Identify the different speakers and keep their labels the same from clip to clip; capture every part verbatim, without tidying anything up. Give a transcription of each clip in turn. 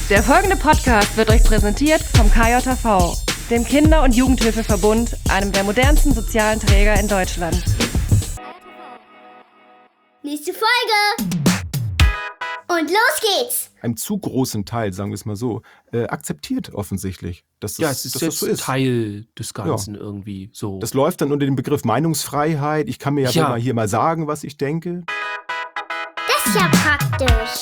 Speaker 1: Der folgende Podcast wird euch präsentiert vom K J V, dem Kinder- und Jugendhilfeverbund, einem der modernsten sozialen Träger in Deutschland.
Speaker 2: Nächste Folge! Und los geht's!
Speaker 3: Einem zu großen Teil, sagen wir es mal so, äh, akzeptiert offensichtlich. Dass das,
Speaker 4: ja, es ist
Speaker 3: dass
Speaker 4: jetzt
Speaker 3: das so ist.
Speaker 4: Teil des Ganzen
Speaker 3: ja.
Speaker 4: irgendwie so.
Speaker 3: Das läuft dann unter dem Begriff Meinungsfreiheit. Ich kann mir ja,
Speaker 4: ja.
Speaker 3: mal hier mal sagen, was ich denke.
Speaker 2: Das ist ja praktisch.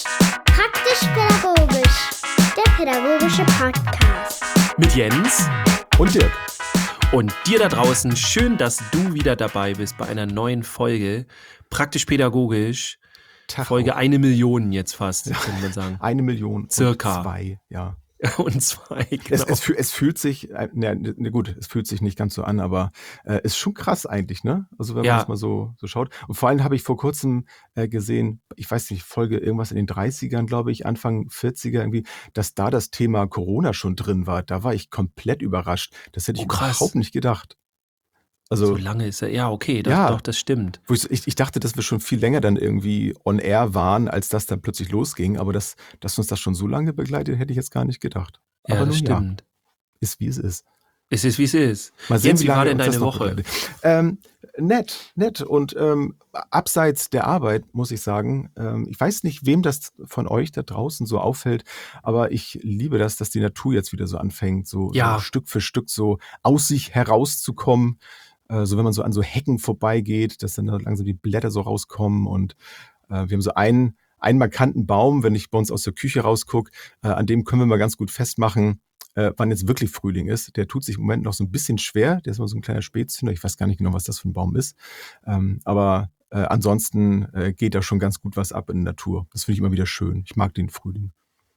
Speaker 2: Praktisch-pädagogisch. Der pädagogische Podcast.
Speaker 4: Mit Jens
Speaker 3: und Dirk.
Speaker 4: Und dir da draußen, schön, dass du wieder dabei bist bei einer neuen Folge Praktisch-pädagogisch.
Speaker 3: Tag
Speaker 4: Folge
Speaker 3: auf.
Speaker 4: eine Million jetzt fast, könnte man sagen.
Speaker 3: Eine Million.
Speaker 4: Circa.
Speaker 3: Und zwei, ja.
Speaker 4: Und zwei, genau.
Speaker 3: Es, es, fühl, es fühlt sich, äh, ne, ne, gut, es fühlt sich nicht ganz so an, aber äh, ist schon krass eigentlich, ne? Also wenn
Speaker 4: Ja.
Speaker 3: man es mal so, so schaut. Und vor allem habe ich vor kurzem äh, gesehen, ich weiß nicht, Folge irgendwas in den dreißigern, glaube ich, Anfang vierziger irgendwie, dass da das Thema Corona schon drin war. Da war ich komplett überrascht. Das hätte ich
Speaker 4: Oh, krass.
Speaker 3: überhaupt nicht gedacht. Also,
Speaker 4: So lange ist er, ja, okay, doch,
Speaker 3: Ja.
Speaker 4: doch, das stimmt.
Speaker 3: wo ich, ich, ich dachte, dass wir schon viel länger dann irgendwie on air waren, als das dann plötzlich losging. Aber das, dass uns das schon so lange begleitet, hätte ich jetzt gar nicht gedacht.
Speaker 4: Ja,
Speaker 3: Aber
Speaker 4: das
Speaker 3: nun ja,
Speaker 4: stimmt.
Speaker 3: ist wie es ist.
Speaker 4: Es ist, wie es ist.
Speaker 3: Mal sehen,
Speaker 4: Jens, wie war
Speaker 3: lange
Speaker 4: denn
Speaker 3: uns das
Speaker 4: deine
Speaker 3: noch
Speaker 4: Woche?
Speaker 3: begleitet. Ähm, nett, nett. Und ähm, abseits der Arbeit, muss ich sagen, ähm, ich weiß nicht, wem das von euch da draußen so auffällt, aber ich liebe das, dass die Natur jetzt wieder so anfängt, so,
Speaker 4: Ja.
Speaker 3: so Stück für Stück so aus sich herauszukommen. Äh, so wenn man so an so Hecken vorbeigeht, dass dann da langsam die Blätter so rauskommen. Und äh, wir haben so einen, einen markanten Baum, wenn ich bei uns aus der Küche rausgucke, äh, an dem können wir mal ganz gut festmachen, äh, wann jetzt wirklich Frühling ist. Der tut sich im Moment noch so ein bisschen schwer. Der ist mal so ein kleiner Spätzünder. Ich weiß gar nicht genau, was das für ein Baum ist. Ähm, aber äh, ansonsten äh, geht da schon ganz gut was ab in der Natur. Das finde ich immer wieder schön. Ich mag den Frühling.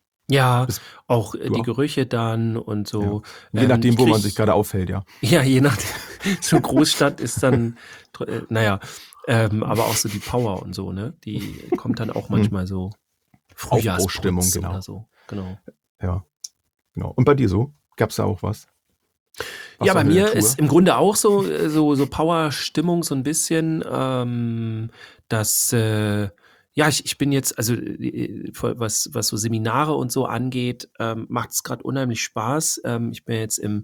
Speaker 4: Ja,
Speaker 3: Das-
Speaker 4: auch äh,
Speaker 3: du
Speaker 4: die
Speaker 3: auch?
Speaker 4: Gerüche dann und so.
Speaker 3: Je
Speaker 4: Ähm,
Speaker 3: nachdem,
Speaker 4: ich
Speaker 3: wo man
Speaker 4: krieg-
Speaker 3: sich gerade aufhält, ja.
Speaker 4: Ja, je nachdem. So Großstadt ist dann, äh, naja, ähm, aber auch so die Power und so, ne? Die kommt dann auch manchmal so
Speaker 3: Aufbruchstimmung,
Speaker 4: Frühjahrsputz
Speaker 3: genau.
Speaker 4: oder so. Genau.
Speaker 3: Ja, genau. Und bei dir so? Gab's da auch was? Was
Speaker 4: Ja,
Speaker 3: war
Speaker 4: bei
Speaker 3: in der
Speaker 4: mir
Speaker 3: Natur?
Speaker 4: ist im Grunde auch so, äh, so, so Power-Stimmung so ein bisschen, ähm, dass, äh, ja, ich, ich bin jetzt, also äh, was, was so Seminare und so angeht, ähm, macht es gerade unheimlich Spaß. Ähm, ich bin jetzt im,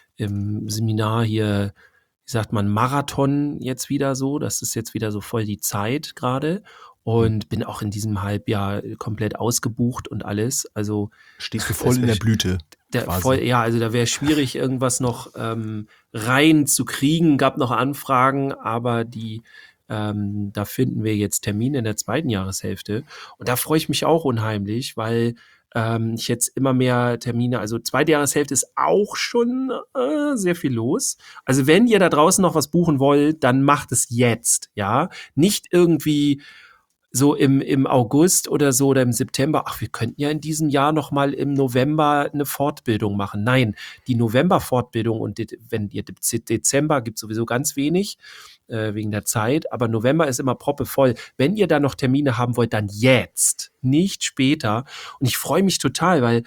Speaker 4: im Seminar hier, wie sagt man, Marathon jetzt wieder so. Das ist jetzt wieder so voll die Zeit gerade. Und bin auch in diesem Halbjahr komplett ausgebucht und alles. Also
Speaker 3: Stehst du voll
Speaker 4: das
Speaker 3: in
Speaker 4: wär
Speaker 3: der
Speaker 4: sch-
Speaker 3: Blüte.
Speaker 4: der
Speaker 3: quasi.
Speaker 4: voll, ja, also da wäre schwierig, irgendwas noch ähm, rein zu kriegen. Gab noch Anfragen, aber die, ähm, da finden wir jetzt Termine in der zweiten Jahreshälfte. Und da freue ich mich auch unheimlich, weil ähm, ich jetzt immer mehr Termine, also zweite Jahreshälfte ist auch schon äh, sehr viel los. Also wenn ihr da draußen noch was buchen wollt, dann macht es jetzt, ja. Nicht irgendwie so im, im August oder so oder im September, ach, wir könnten ja in diesem Jahr noch mal im November eine Fortbildung machen. Nein, die November-Fortbildung und die, wenn ihr Dez- Dezember gibt sowieso ganz wenig äh, wegen der Zeit, aber November ist immer proppevoll. Wenn ihr da noch Termine haben wollt, dann jetzt, nicht später. Und ich freue mich total, weil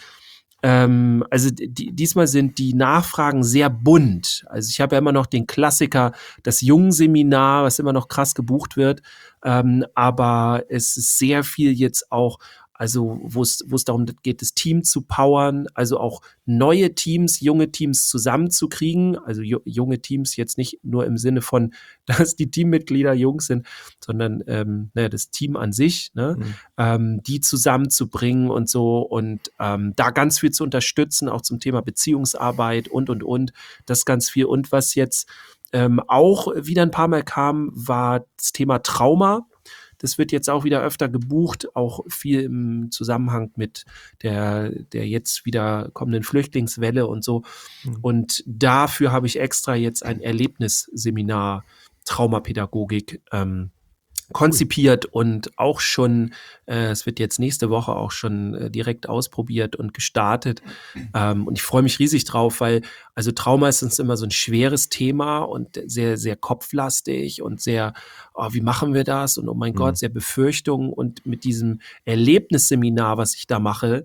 Speaker 4: ähm, also die, diesmal sind die Nachfragen sehr bunt. Also ich habe ja immer noch den Klassiker, das Jungseminar, was immer noch krass gebucht wird. Ähm, aber es ist sehr viel jetzt auch, also wo es wo es darum geht, das Team zu powern, also auch neue Teams, junge Teams zusammenzukriegen. Also ju- junge Teams jetzt nicht nur im Sinne von, dass die Teammitglieder jung sind, sondern ähm, naja, das Team an sich, ne?
Speaker 3: Mhm.
Speaker 4: ähm, die zusammenzubringen und so und ähm, da ganz viel zu unterstützen, auch zum Thema Beziehungsarbeit und, und, und, das ganz viel. Und was jetzt ähm, auch wieder ein paar Mal kam, war das Thema Trauma. Das wird jetzt auch wieder öfter gebucht, auch viel im Zusammenhang mit der, der jetzt wieder kommenden Flüchtlingswelle und so.
Speaker 3: Mhm.
Speaker 4: Und dafür habe ich extra jetzt ein Erlebnisseminar Traumapädagogik ähm, konzipiert und auch schon, äh, es wird jetzt nächste Woche auch schon äh, direkt ausprobiert und gestartet. Ähm, und ich freue mich riesig drauf, weil also Trauma ist uns immer so ein schweres Thema und sehr, sehr kopflastig und sehr, oh, wie machen wir das? Und oh mein
Speaker 3: Mhm.
Speaker 4: Gott, sehr Befürchtungen. Und mit diesem Erlebnisseminar, was ich da mache,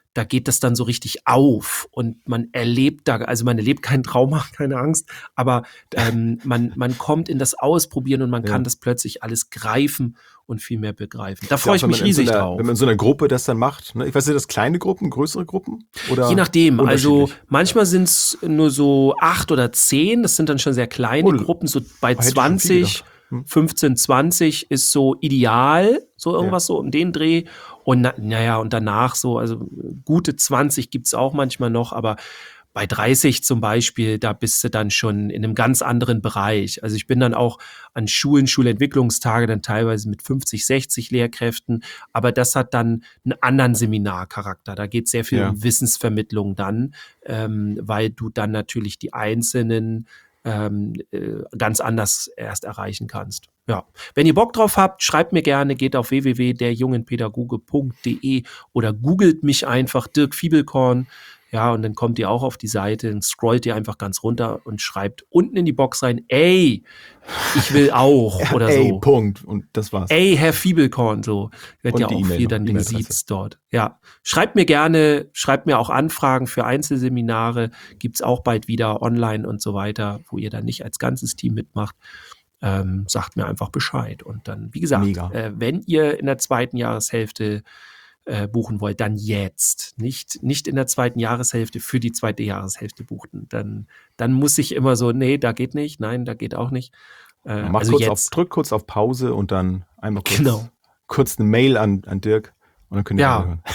Speaker 4: da geht das dann so richtig auf und man erlebt da, also man erlebt kein Trauma, keine Angst, aber ähm, man, man kommt in das Ausprobieren und man
Speaker 3: Ja.
Speaker 4: kann das plötzlich alles greifen und viel mehr begreifen. Da
Speaker 3: Ja,
Speaker 4: freue
Speaker 3: auch
Speaker 4: ich
Speaker 3: wenn
Speaker 4: mich
Speaker 3: man in so
Speaker 4: riesig
Speaker 3: einer,
Speaker 4: drauf.
Speaker 3: Wenn man in so einer Gruppe das dann macht, ne? Ich weiß nicht, das kleine Gruppen, größere Gruppen? Oder
Speaker 4: Je nachdem, also
Speaker 3: unterschiedlich?
Speaker 4: manchmal sind es nur so acht oder zehn, das sind dann schon sehr kleine
Speaker 3: Oh,
Speaker 4: Gruppen, so bei
Speaker 3: hätte ich schon viel
Speaker 4: zwanzig,
Speaker 3: gedacht. Hm.
Speaker 4: fünfzehn, zwanzig ist so ideal, so irgendwas so um den Dreh. Und na, naja, und danach so, also gute zwanzig gibt's auch manchmal noch, aber bei dreißig zum Beispiel, da bist du dann schon in einem ganz anderen Bereich. Also ich bin dann auch an Schulen, Schulentwicklungstage dann teilweise mit fünfzig, sechzig Lehrkräften, aber das hat dann einen anderen Seminarcharakter. Da geht sehr viel
Speaker 3: Ja.
Speaker 4: um Wissensvermittlung dann, ähm, weil du dann natürlich die einzelnen ähm, äh, ganz anders erst erreichen kannst. Ja, wenn ihr Bock drauf habt, schreibt mir gerne, geht auf w w w punkt der jungenpädagoge punkt d e oder googelt mich einfach Dirk Fiebelkorn. Ja, und dann kommt ihr auch auf die Seite und scrollt ihr einfach ganz runter und schreibt unten in die Box rein, ey, ich will auch oder
Speaker 3: Ey,
Speaker 4: so.
Speaker 3: Punkt. Und das war's.
Speaker 4: Ey, Herr Fiebelkorn, so. Wird
Speaker 3: Und
Speaker 4: ja
Speaker 3: die
Speaker 4: auch
Speaker 3: E-Mail
Speaker 4: viel
Speaker 3: noch,
Speaker 4: dann
Speaker 3: E-Mail-Adresse.
Speaker 4: gesiezt dort. Ja. Schreibt mir gerne, schreibt mir auch Anfragen für Einzelseminare. Gibt's auch bald wieder online und so weiter, wo ihr dann nicht als ganzes Team mitmacht. Ähm, sagt mir einfach Bescheid. Und dann, wie gesagt,
Speaker 3: Mega.
Speaker 4: äh, wenn ihr in der zweiten Jahreshälfte äh, buchen wollt, dann jetzt. Nicht, nicht in der zweiten Jahreshälfte für die zweite Jahreshälfte buchen. Dann, dann muss ich immer so, nee, da geht nicht, nein, da geht auch nicht. Äh,
Speaker 3: Mach
Speaker 4: also
Speaker 3: kurz
Speaker 4: jetzt.
Speaker 3: auf, drück kurz auf Pause und dann einmal kurz,
Speaker 4: Genau.
Speaker 3: kurz eine Mail an, an Dirk und dann könnt ihr
Speaker 4: Ja.
Speaker 3: alle hören.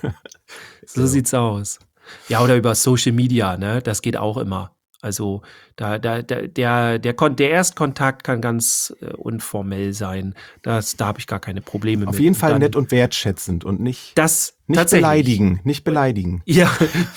Speaker 4: So sieht's aus. Ja, oder über Social Media, ne? Das geht auch immer. Also da, da, da, der, der, Kon der Erstkontakt kann ganz äh, unformell sein. Das, da habe ich gar keine Probleme mit.
Speaker 3: Auf jeden Fall
Speaker 4: Dann-
Speaker 3: nett und wertschätzend und nicht,
Speaker 4: Das
Speaker 3: nicht
Speaker 4: tatsächlich.
Speaker 3: beleidigen. Nicht beleidigen.
Speaker 4: Ja,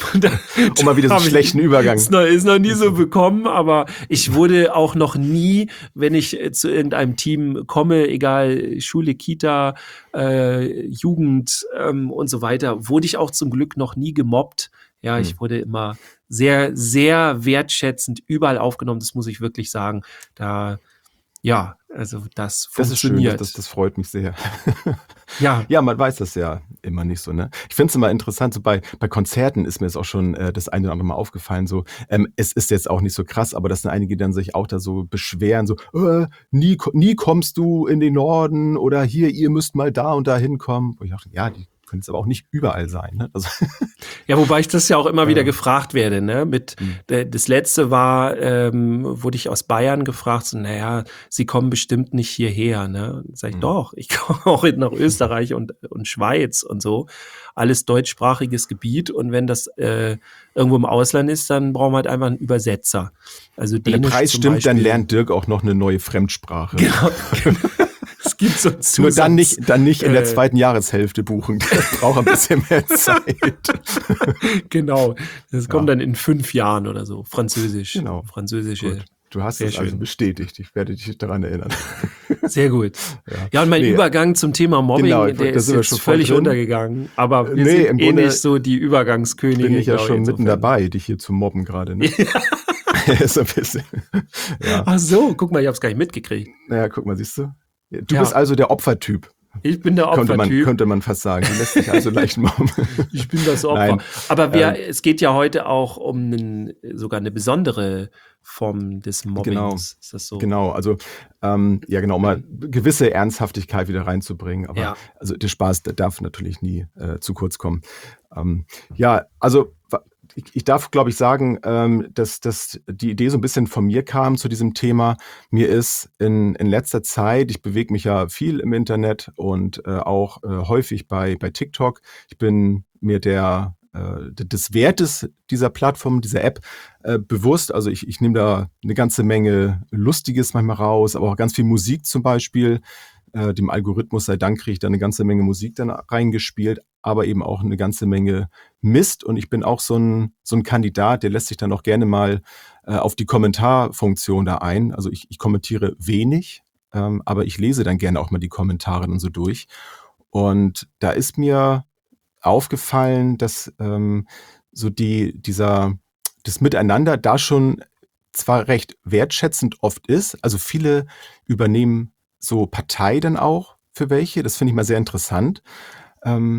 Speaker 3: Um mal wieder so einen schlechten Übergang.
Speaker 4: Ist noch, ist noch nie so bekommen, aber ich wurde auch noch nie, wenn ich äh, zu irgendeinem Team komme, egal Schule, Kita, äh, Jugend ähm, und so weiter, wurde ich auch zum Glück noch nie gemobbt. Ja, ich
Speaker 3: Hm.
Speaker 4: wurde immer sehr, sehr wertschätzend überall aufgenommen, das muss ich wirklich sagen. Da, ja, also das
Speaker 3: Das ist schön,
Speaker 4: funktioniert.
Speaker 3: das, das, das freut mich sehr.
Speaker 4: ja,
Speaker 3: Ja, man weiß das ja immer nicht so, ne? Ich finde es immer interessant, so bei, bei Konzerten ist mir es auch schon äh, das eine oder andere Mal aufgefallen, so, ähm, es ist jetzt auch nicht so krass, aber dass dann einige dann sich auch da so beschweren, so, äh, nie, ko- nie kommst du in den Norden oder hier, ihr müsst mal da und da hinkommen. Wo ich dachte, ja, die können es aber auch nicht überall sein, ne? Also,
Speaker 4: Ja, wobei ich das ja auch immer wieder
Speaker 3: Ja.
Speaker 4: gefragt werde, ne? Mit
Speaker 3: Hm.
Speaker 4: äh, das letzte war, ähm, wurde ich aus Bayern gefragt, so, naja, Sie kommen bestimmt nicht hierher, ne? Sag ich,
Speaker 3: Hm.
Speaker 4: doch, ich komme auch in- nach Österreich und, und Schweiz und so. Alles deutschsprachiges Gebiet und wenn das äh, irgendwo im Ausland ist, dann brauchen wir halt einfach einen Übersetzer. Also
Speaker 3: wenn der
Speaker 4: Dänisch
Speaker 3: Preis
Speaker 4: zum
Speaker 3: stimmt, dann
Speaker 4: Beispiel.
Speaker 3: lernt Dirk auch noch eine neue Fremdsprache.
Speaker 4: Genau. Es gibt so einen Zusatz.
Speaker 3: Nur dann nicht, dann nicht in der
Speaker 4: äh,
Speaker 3: zweiten Jahreshälfte buchen. Der braucht ein bisschen mehr Zeit.
Speaker 4: Genau. Das kommt
Speaker 3: Ja.
Speaker 4: dann in fünf Jahren oder so. Französisch.
Speaker 3: Genau.
Speaker 4: Französische.
Speaker 3: Gut. Du hast
Speaker 4: Sehr
Speaker 3: es also
Speaker 4: schön.
Speaker 3: bestätigt. Ich werde dich daran erinnern.
Speaker 4: Sehr gut.
Speaker 3: Ja.
Speaker 4: Ja, und mein
Speaker 3: Nee.
Speaker 4: Übergang zum Thema Mobbing,
Speaker 3: Genau, ich-
Speaker 4: der
Speaker 3: da
Speaker 4: ist
Speaker 3: sind wir
Speaker 4: jetzt
Speaker 3: schon voll
Speaker 4: völlig
Speaker 3: drin.
Speaker 4: untergegangen. Aber wir
Speaker 3: Nee,
Speaker 4: sind
Speaker 3: im
Speaker 4: eh
Speaker 3: Grunde
Speaker 4: nicht so die Übergangskönige.
Speaker 3: Bin ich ja
Speaker 4: glaub
Speaker 3: schon mitten
Speaker 4: insofern.
Speaker 3: dabei, dich hier zu mobben gerade. Ne? ist ein bisschen. Ja.
Speaker 4: Ach so, guck mal, ich hab's gar nicht mitgekriegt.
Speaker 3: Naja, guck mal, siehst du? Du
Speaker 4: Ja.
Speaker 3: bist also der Opfertyp,
Speaker 4: Ich bin der
Speaker 3: könnte man,
Speaker 4: Opfertyp.
Speaker 3: könnte man fast sagen. Du lässt dich also leicht mobben.
Speaker 4: Ich bin das Opfer.
Speaker 3: Nein.
Speaker 4: Aber wir,
Speaker 3: Ähm.
Speaker 4: es geht ja heute auch um einen, sogar eine besondere Form des Mobbings.
Speaker 3: Genau.
Speaker 4: Ist das so?
Speaker 3: Genau, also ähm, ja genau, um mal gewisse Ernsthaftigkeit wieder reinzubringen. Aber
Speaker 4: Ja.
Speaker 3: also der Spaß, der darf natürlich nie äh, zu kurz kommen. Ähm, ja, also wa- ich, ich darf, glaube ich, sagen, ähm, dass, dass die Idee so ein bisschen von mir kam zu diesem Thema. Mir ist in, in letzter Zeit, ich bewege mich ja viel im Internet und äh, auch äh, häufig bei, bei TikTok. Ich bin mir der äh, des Wertes dieser Plattform, dieser App äh, bewusst. Also ich, ich nehme da eine ganze Menge Lustiges manchmal raus, aber auch ganz viel Musik zum Beispiel. Äh, dem Algorithmus sei Dank kriege ich da eine ganze Menge Musik dann reingespielt, aber eben auch eine ganze Menge Mist. Und ich bin auch so ein, so ein Kandidat, der lässt sich dann auch gerne mal äh, auf die Kommentarfunktion da ein. Also ich, ich kommentiere wenig, ähm, aber ich lese dann gerne auch mal die Kommentare und so durch. Und da ist mir aufgefallen, dass ähm, so die, dieser, das Miteinander da schon zwar recht wertschätzend oft ist, also viele übernehmen so Partei dann auch für welche, das finde ich mal sehr interessant, ähm,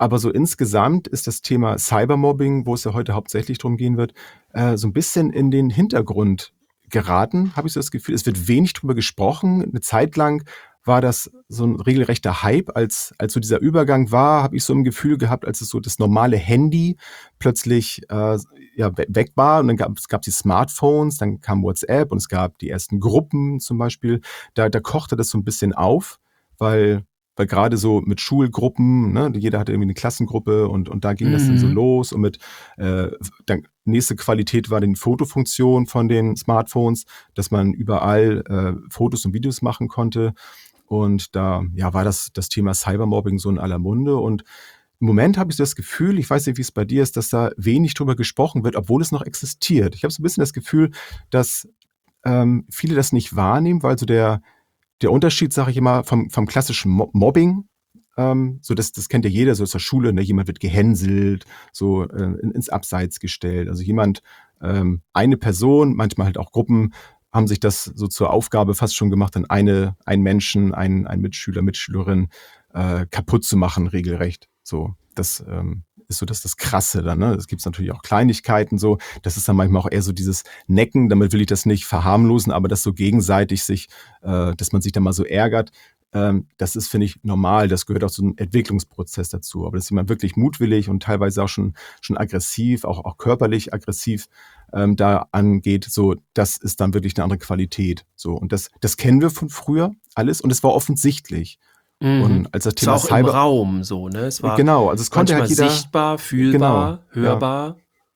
Speaker 3: Aber so insgesamt ist das Thema Cybermobbing, wo es ja heute hauptsächlich drum gehen wird, äh, so ein bisschen in den Hintergrund geraten, habe ich so das Gefühl. Es wird wenig drüber gesprochen. Eine Zeit lang war das so ein regelrechter Hype. Als, als so dieser Übergang war, habe ich so ein Gefühl gehabt, als es so das normale Handy plötzlich äh, ja, we- weg war. Und dann gab es gab die Smartphones, dann kam WhatsApp und es gab die ersten Gruppen zum Beispiel. Da, da kochte das so ein bisschen auf, weil, weil gerade so mit Schulgruppen, ne, jeder hatte irgendwie eine Klassengruppe und, und da ging das dann so
Speaker 4: Mhm.
Speaker 3: los. Und mit äh, dann nächste Qualität war die Fotofunktion von den Smartphones, dass man überall äh, Fotos und Videos machen konnte. Und da ja, war das, das Thema Cybermobbing so in aller Munde. Und im Moment habe ich so das Gefühl, ich weiß nicht, wie es bei dir ist, dass da wenig drüber gesprochen wird, obwohl es noch existiert. Ich habe so ein bisschen das Gefühl, dass ähm, viele das nicht wahrnehmen, weil so der, der Unterschied, sage ich immer, vom, vom klassischen Mo- Mobbing, ähm, so das, das kennt ja jeder so aus der Schule, ne? Jemand wird gehänselt, so äh, in, ins Abseits gestellt. Also jemand, ähm, eine Person, manchmal halt auch Gruppen, haben sich das so zur Aufgabe fast schon gemacht, dann eine, einen Menschen, einen, einen Mitschüler, Mitschülerin äh, kaputt zu machen, regelrecht. So, das ähm, ist so das, das Krasse dann. Ne? Es gibt natürlich auch Kleinigkeiten so. Das ist dann manchmal auch eher so dieses Necken. Damit will ich das nicht verharmlosen, aber das so gegenseitig sich, äh, dass man sich dann mal so ärgert. Ähm, das ist, finde ich, normal. Das gehört auch zu einem Entwicklungsprozess dazu. Aber dass jemand wirklich mutwillig und teilweise auch schon, schon aggressiv, auch, auch körperlich aggressiv ähm, da angeht, so, das ist dann wirklich eine andere Qualität. So, und das, das kennen wir von früher alles und es war offensichtlich.
Speaker 4: Mhm.
Speaker 3: Und als das
Speaker 4: Es
Speaker 3: Thema
Speaker 4: war auch im
Speaker 3: Cyber,
Speaker 4: Raum so, ne? Es war
Speaker 3: genau, also es konnte
Speaker 4: manchmal
Speaker 3: halt jeder,
Speaker 4: sichtbar,
Speaker 3: genau,
Speaker 4: fühlbar,
Speaker 3: ja.
Speaker 4: hörbar.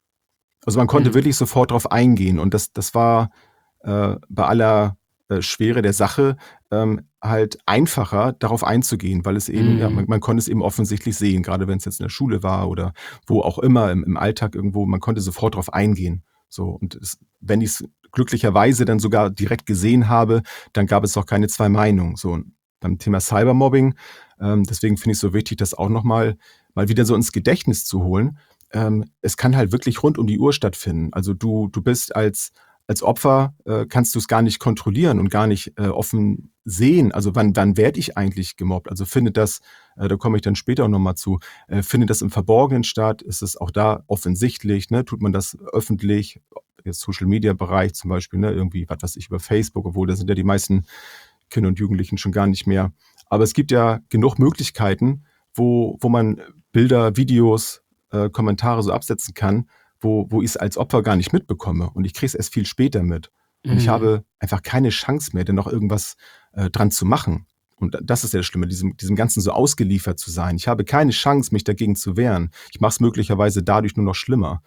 Speaker 3: Also man konnte
Speaker 4: Mhm.
Speaker 3: wirklich sofort drauf eingehen und das, das war äh, bei aller äh, Schwere der Sache ähm, halt einfacher, darauf einzugehen, weil es eben, ja, man,
Speaker 4: Mhm.
Speaker 3: man konnte es eben offensichtlich sehen, gerade wenn es jetzt in der Schule war oder wo auch immer im, im Alltag irgendwo, man konnte sofort drauf eingehen. So, und es, wenn ich es glücklicherweise dann sogar direkt gesehen habe, dann gab es auch keine zwei Meinungen. So, und beim Thema Cybermobbing, ähm, deswegen finde ich es so wichtig, das auch nochmal mal wieder so ins Gedächtnis zu holen. Ähm, es kann halt wirklich rund um die Uhr stattfinden. Also du, du bist als, als Opfer, äh, kannst du es gar nicht kontrollieren und gar nicht äh, offen sehen. Also wann, wann werde ich eigentlich gemobbt? Also findet das, äh, da komme ich dann später auch nochmal zu, äh, findet das im Verborgenen statt? Ist es auch da offensichtlich? Ne? Tut man das öffentlich? Jetzt Social-Media-Bereich zum Beispiel, ne? Irgendwie, was weiß ich, über Facebook, obwohl da sind ja die meisten Kinder und Jugendlichen schon gar nicht mehr. Aber es gibt ja genug Möglichkeiten, wo, wo man Bilder, Videos, äh, Kommentare so absetzen kann, wo, wo ich es als Opfer gar nicht mitbekomme. Und ich kriege es erst viel später mit. Und ich
Speaker 4: Mhm.
Speaker 3: habe einfach keine Chance mehr, denn noch irgendwas äh, dran zu machen. Und das ist ja das Schlimme, diesem, diesem Ganzen so ausgeliefert zu sein. Ich habe keine Chance, mich dagegen zu wehren. Ich mache es möglicherweise dadurch nur noch schlimmer.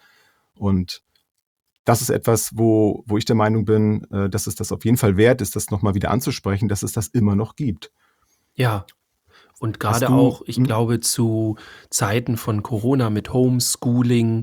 Speaker 3: Und das ist etwas, wo, wo ich der Meinung bin, äh, dass es das auf jeden Fall wert ist, das nochmal wieder anzusprechen, dass es das immer noch gibt.
Speaker 4: Ja. Und
Speaker 3: Hast
Speaker 4: gerade
Speaker 3: du,
Speaker 4: auch, ich
Speaker 3: hm?
Speaker 4: glaube, zu Zeiten von Corona mit Homeschooling,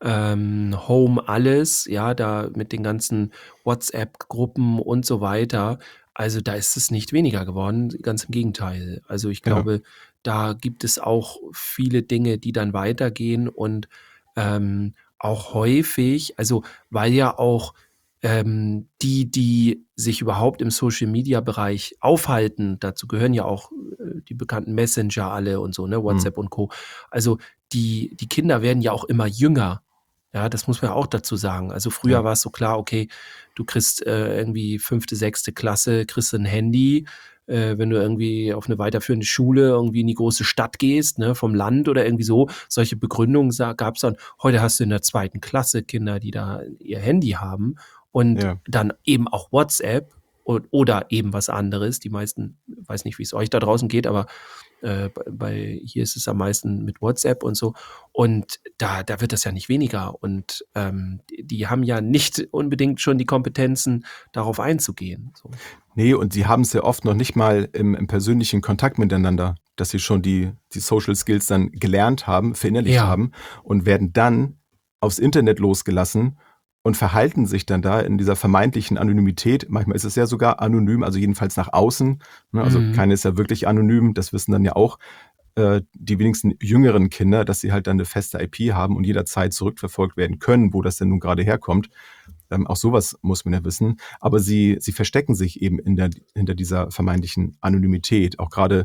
Speaker 4: ähm, Home alles, ja, da mit den ganzen WhatsApp-Gruppen und so weiter. Also da ist es nicht weniger geworden, ganz im Gegenteil. Also ich
Speaker 3: Ja,
Speaker 4: glaube, da gibt es auch viele Dinge, die dann weitergehen und ähm, auch häufig, also weil ja auch ähm, die, die sich überhaupt im Social-Media-Bereich aufhalten, dazu gehören ja auch äh, die bekannten Messenger alle und so, ne,
Speaker 3: hm,
Speaker 4: WhatsApp und Co. Also die, die Kinder werden ja auch immer jünger. Ja, das muss man ja auch dazu sagen. Also früher
Speaker 3: ja,
Speaker 4: war es so klar, okay, du kriegst äh, irgendwie fünfte, sechste Klasse, kriegst ein Handy, äh, wenn du irgendwie auf eine weiterführende Schule irgendwie in die große Stadt gehst, ne, vom Land oder irgendwie so. Solche Begründungen gab es dann. Heute hast du in der zweiten Klasse Kinder, die da ihr Handy haben und
Speaker 3: ja.
Speaker 4: dann eben auch WhatsApp und, oder eben was anderes. Die meisten, weiß nicht, wie es euch da draußen geht, aber äh, bei, bei hier ist es am meisten mit WhatsApp und so. Und da, da wird das ja nicht weniger. Und ähm, die, die haben ja nicht unbedingt schon die Kompetenzen, darauf einzugehen. So.
Speaker 3: Nee, und sie haben es ja oft noch nicht mal im, im persönlichen Kontakt miteinander, dass sie schon die, die Social Skills dann gelernt haben, verinnerlicht
Speaker 4: Ja.
Speaker 3: haben und werden dann aufs Internet losgelassen und verhalten sich dann da in dieser vermeintlichen Anonymität. Manchmal ist es ja sogar anonym, also jedenfalls nach außen. Ne? Also
Speaker 4: Mhm.
Speaker 3: keine ist ja wirklich anonym, das wissen dann ja auch äh, die wenigsten jüngeren Kinder, dass sie halt dann eine feste I P haben und jederzeit zurückverfolgt werden können, wo das denn nun gerade herkommt. Ähm, auch sowas muss man ja wissen. Aber sie, sie verstecken sich eben in der, hinter dieser vermeintlichen Anonymität. Auch gerade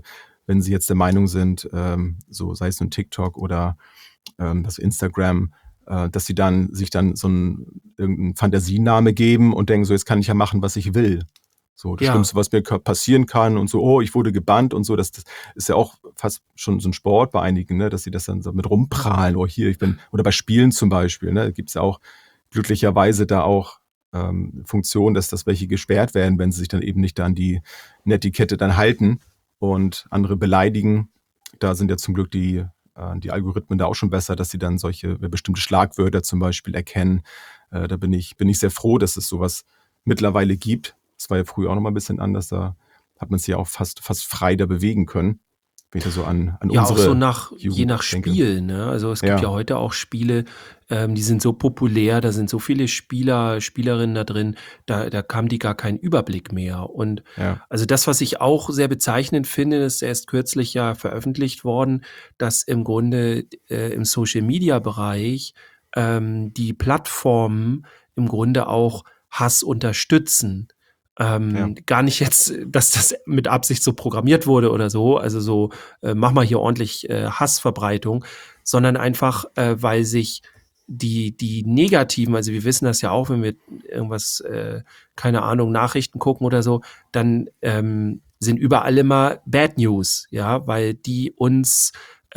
Speaker 3: wenn sie jetzt der Meinung sind, ähm, so sei es nun TikTok oder ähm, das Instagram, äh, dass sie dann sich dann so einen irgendeinen Fantasiename geben und denken, so jetzt kann ich ja machen, was ich will. So, das
Speaker 4: Ja.
Speaker 3: Schlimmste, was mir ka- passieren kann und so, oh, ich wurde gebannt und so, das, das ist ja auch fast schon so ein Sport bei einigen, ne, dass sie das dann so mit rumprahlen, oh hier, ich bin, oder bei Spielen zum Beispiel, ne, gibt es ja auch glücklicherweise da auch ähm, Funktion, dass das welche gesperrt werden, wenn sie sich dann eben nicht an die Netiquette dann halten und andere beleidigen. Da sind ja zum Glück die, äh, die Algorithmen da auch schon besser, dass sie dann solche äh, bestimmte Schlagwörter zum Beispiel erkennen. Äh, da bin ich, bin ich sehr froh, dass es sowas mittlerweile gibt. Das war ja früher auch noch mal ein bisschen anders, da hat man sich ja auch fast, fast frei da bewegen können. Wenn ich da so an, an
Speaker 4: Ja, auch
Speaker 3: unsere
Speaker 4: so nach, je
Speaker 3: Jugend
Speaker 4: nach
Speaker 3: denke.
Speaker 4: Spiel, ne? Also es gibt
Speaker 3: Ja.
Speaker 4: ja heute auch Spiele, ähm, die sind so populär, da sind so viele Spieler, Spielerinnen da drin, da, da kam die gar keinen Überblick mehr. Und
Speaker 3: Ja.
Speaker 4: also das, was ich auch sehr bezeichnend finde, ist erst kürzlich ja veröffentlicht worden, dass im Grunde äh, im Social-Media-Bereich ähm, die Plattformen im Grunde auch Hass unterstützen. Ähm,
Speaker 3: Ja.
Speaker 4: Gar nicht jetzt, dass das mit Absicht so programmiert wurde oder so, also so, äh, mach mal hier ordentlich äh, Hassverbreitung, sondern einfach, äh, weil sich die, die negativen, also wir wissen das ja auch, wenn wir irgendwas, äh, keine Ahnung, Nachrichten gucken oder so, dann ähm, sind überall immer Bad News, ja, weil die uns,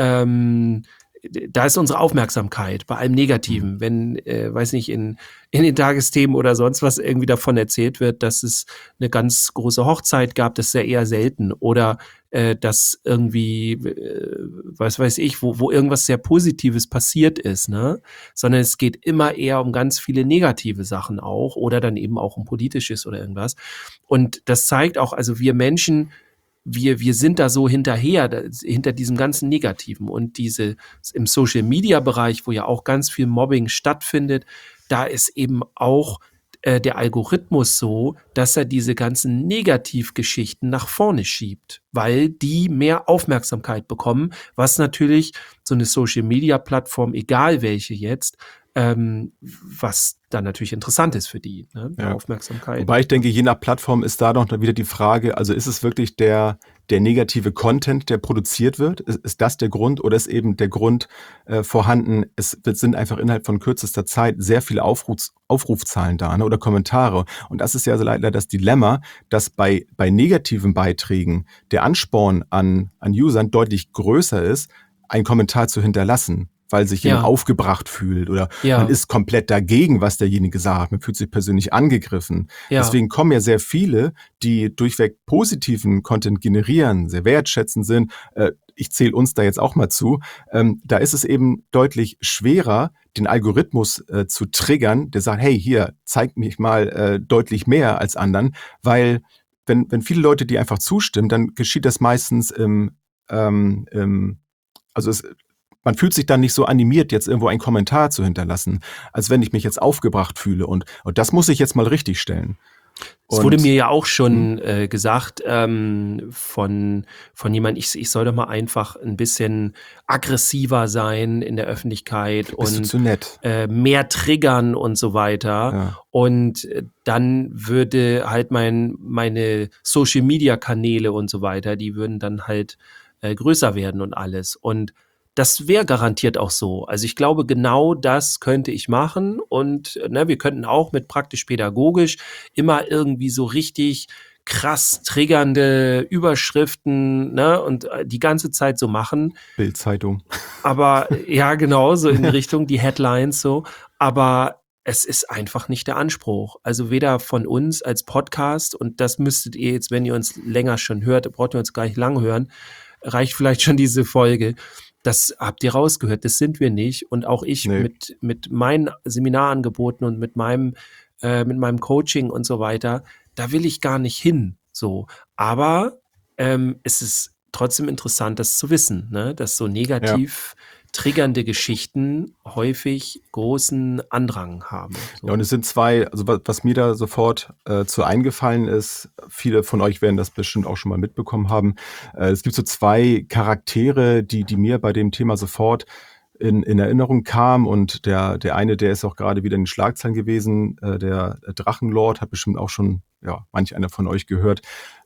Speaker 4: ähm, da ist unsere Aufmerksamkeit bei allem Negativen. Wenn, äh, weiß nicht, in, in den Tagesthemen oder sonst was irgendwie davon erzählt wird, dass es eine ganz große Hochzeit gab, das ist ja eher selten. Oder äh, dass irgendwie, äh, was weiß ich, wo, wo irgendwas sehr Positives passiert ist, ne? Sondern es geht immer eher um ganz viele negative Sachen auch oder dann eben auch um Politisches oder irgendwas. Und das zeigt auch, also wir Menschen, wir, wir sind da so hinterher, da, hinter diesem ganzen Negativen. Und diese im Social-Media-Bereich, wo ja auch ganz viel Mobbing stattfindet, da ist eben auch äh, der Algorithmus so, dass er diese ganzen Negativgeschichten nach vorne schiebt, weil die mehr Aufmerksamkeit bekommen, was natürlich so eine Social-Media-Plattform, egal welche jetzt, ähm, was dann natürlich interessant ist für die, ne?
Speaker 3: Ja.
Speaker 4: Aufmerksamkeit.
Speaker 3: Wobei ich denke, je nach Plattform ist da noch wieder die Frage, also ist es wirklich der, der negative Content, der produziert wird? Ist, ist das der Grund oder ist eben der Grund äh, vorhanden, es wird- sind einfach innerhalb von kürzester Zeit sehr viele Aufrufs, Aufrufzahlen da, ne, oder Kommentare. Und das ist ja so leider das Dilemma, dass bei, bei negativen Beiträgen der Ansporn an, an Usern deutlich größer ist, einen Kommentar zu hinterlassen, weil sich jemand
Speaker 4: Ja.
Speaker 3: aufgebracht fühlt oder
Speaker 4: Ja.
Speaker 3: man ist komplett dagegen, was derjenige sagt. Man fühlt sich persönlich angegriffen.
Speaker 4: Ja.
Speaker 3: Deswegen kommen ja sehr viele, die durchweg positiven Content generieren, sehr wertschätzend sind. Äh, ich zähle uns da jetzt auch mal zu. Ähm, da ist es eben deutlich schwerer, den Algorithmus äh, zu triggern, der sagt, hey, hier, zeig mich mal äh, deutlich mehr als anderen, weil wenn, wenn viele Leute die einfach zustimmen, dann geschieht das meistens im, ähm, im also es, man fühlt sich dann nicht so animiert, jetzt irgendwo einen Kommentar zu hinterlassen, als wenn ich mich jetzt aufgebracht fühle. Und, und das muss ich jetzt mal richtig stellen.
Speaker 4: Es
Speaker 3: Und-
Speaker 4: wurde mir ja auch schon äh, gesagt ähm, von, von jemand, ich, ich soll doch mal einfach ein bisschen aggressiver sein in der Öffentlichkeit
Speaker 3: Bist du
Speaker 4: und
Speaker 3: zu nett?
Speaker 4: äh, mehr triggern und so weiter.
Speaker 3: Ja.
Speaker 4: Und äh, dann würde halt mein, meine Social-Media-Kanäle und so weiter, die würden dann halt äh, größer werden und alles. Und das wäre garantiert auch so. Also ich glaube, genau das könnte ich machen. Und äh, ne, wir könnten auch mit praktisch-pädagogisch immer irgendwie so richtig krass triggernde Überschriften, ne, und äh, die ganze Zeit so machen.
Speaker 3: Bildzeitung.
Speaker 4: Aber ja, genau, so in Richtung die Headlines so. Aber es ist einfach nicht der Anspruch. Also weder von uns als Podcast, und das müsstet ihr jetzt, wenn ihr uns länger schon hört, braucht ihr uns gar nicht lang hören, reicht vielleicht schon diese Folge. Das habt ihr rausgehört, das sind wir nicht. Und auch ich
Speaker 3: Nee.
Speaker 4: mit, mit meinen Seminarangeboten und mit meinem, äh, mit meinem Coaching und so weiter, da will ich gar nicht hin. So. Aber ähm, es ist trotzdem interessant, das zu wissen, ne? Dass so negativ triggernde Geschichten häufig großen Andrang haben. So.
Speaker 3: Ja, und es sind zwei, also was, was mir da sofort äh, zu eingefallen ist, viele von euch werden das bestimmt auch schon mal mitbekommen haben. Äh, es gibt so zwei Charaktere, die, die mir bei dem Thema sofort in, in Erinnerung kamen. Und der, der eine, der ist auch gerade wieder in den Schlagzeilen gewesen, äh, der Drachenlord, hat bestimmt auch schon, ja, manch einer von euch gehört.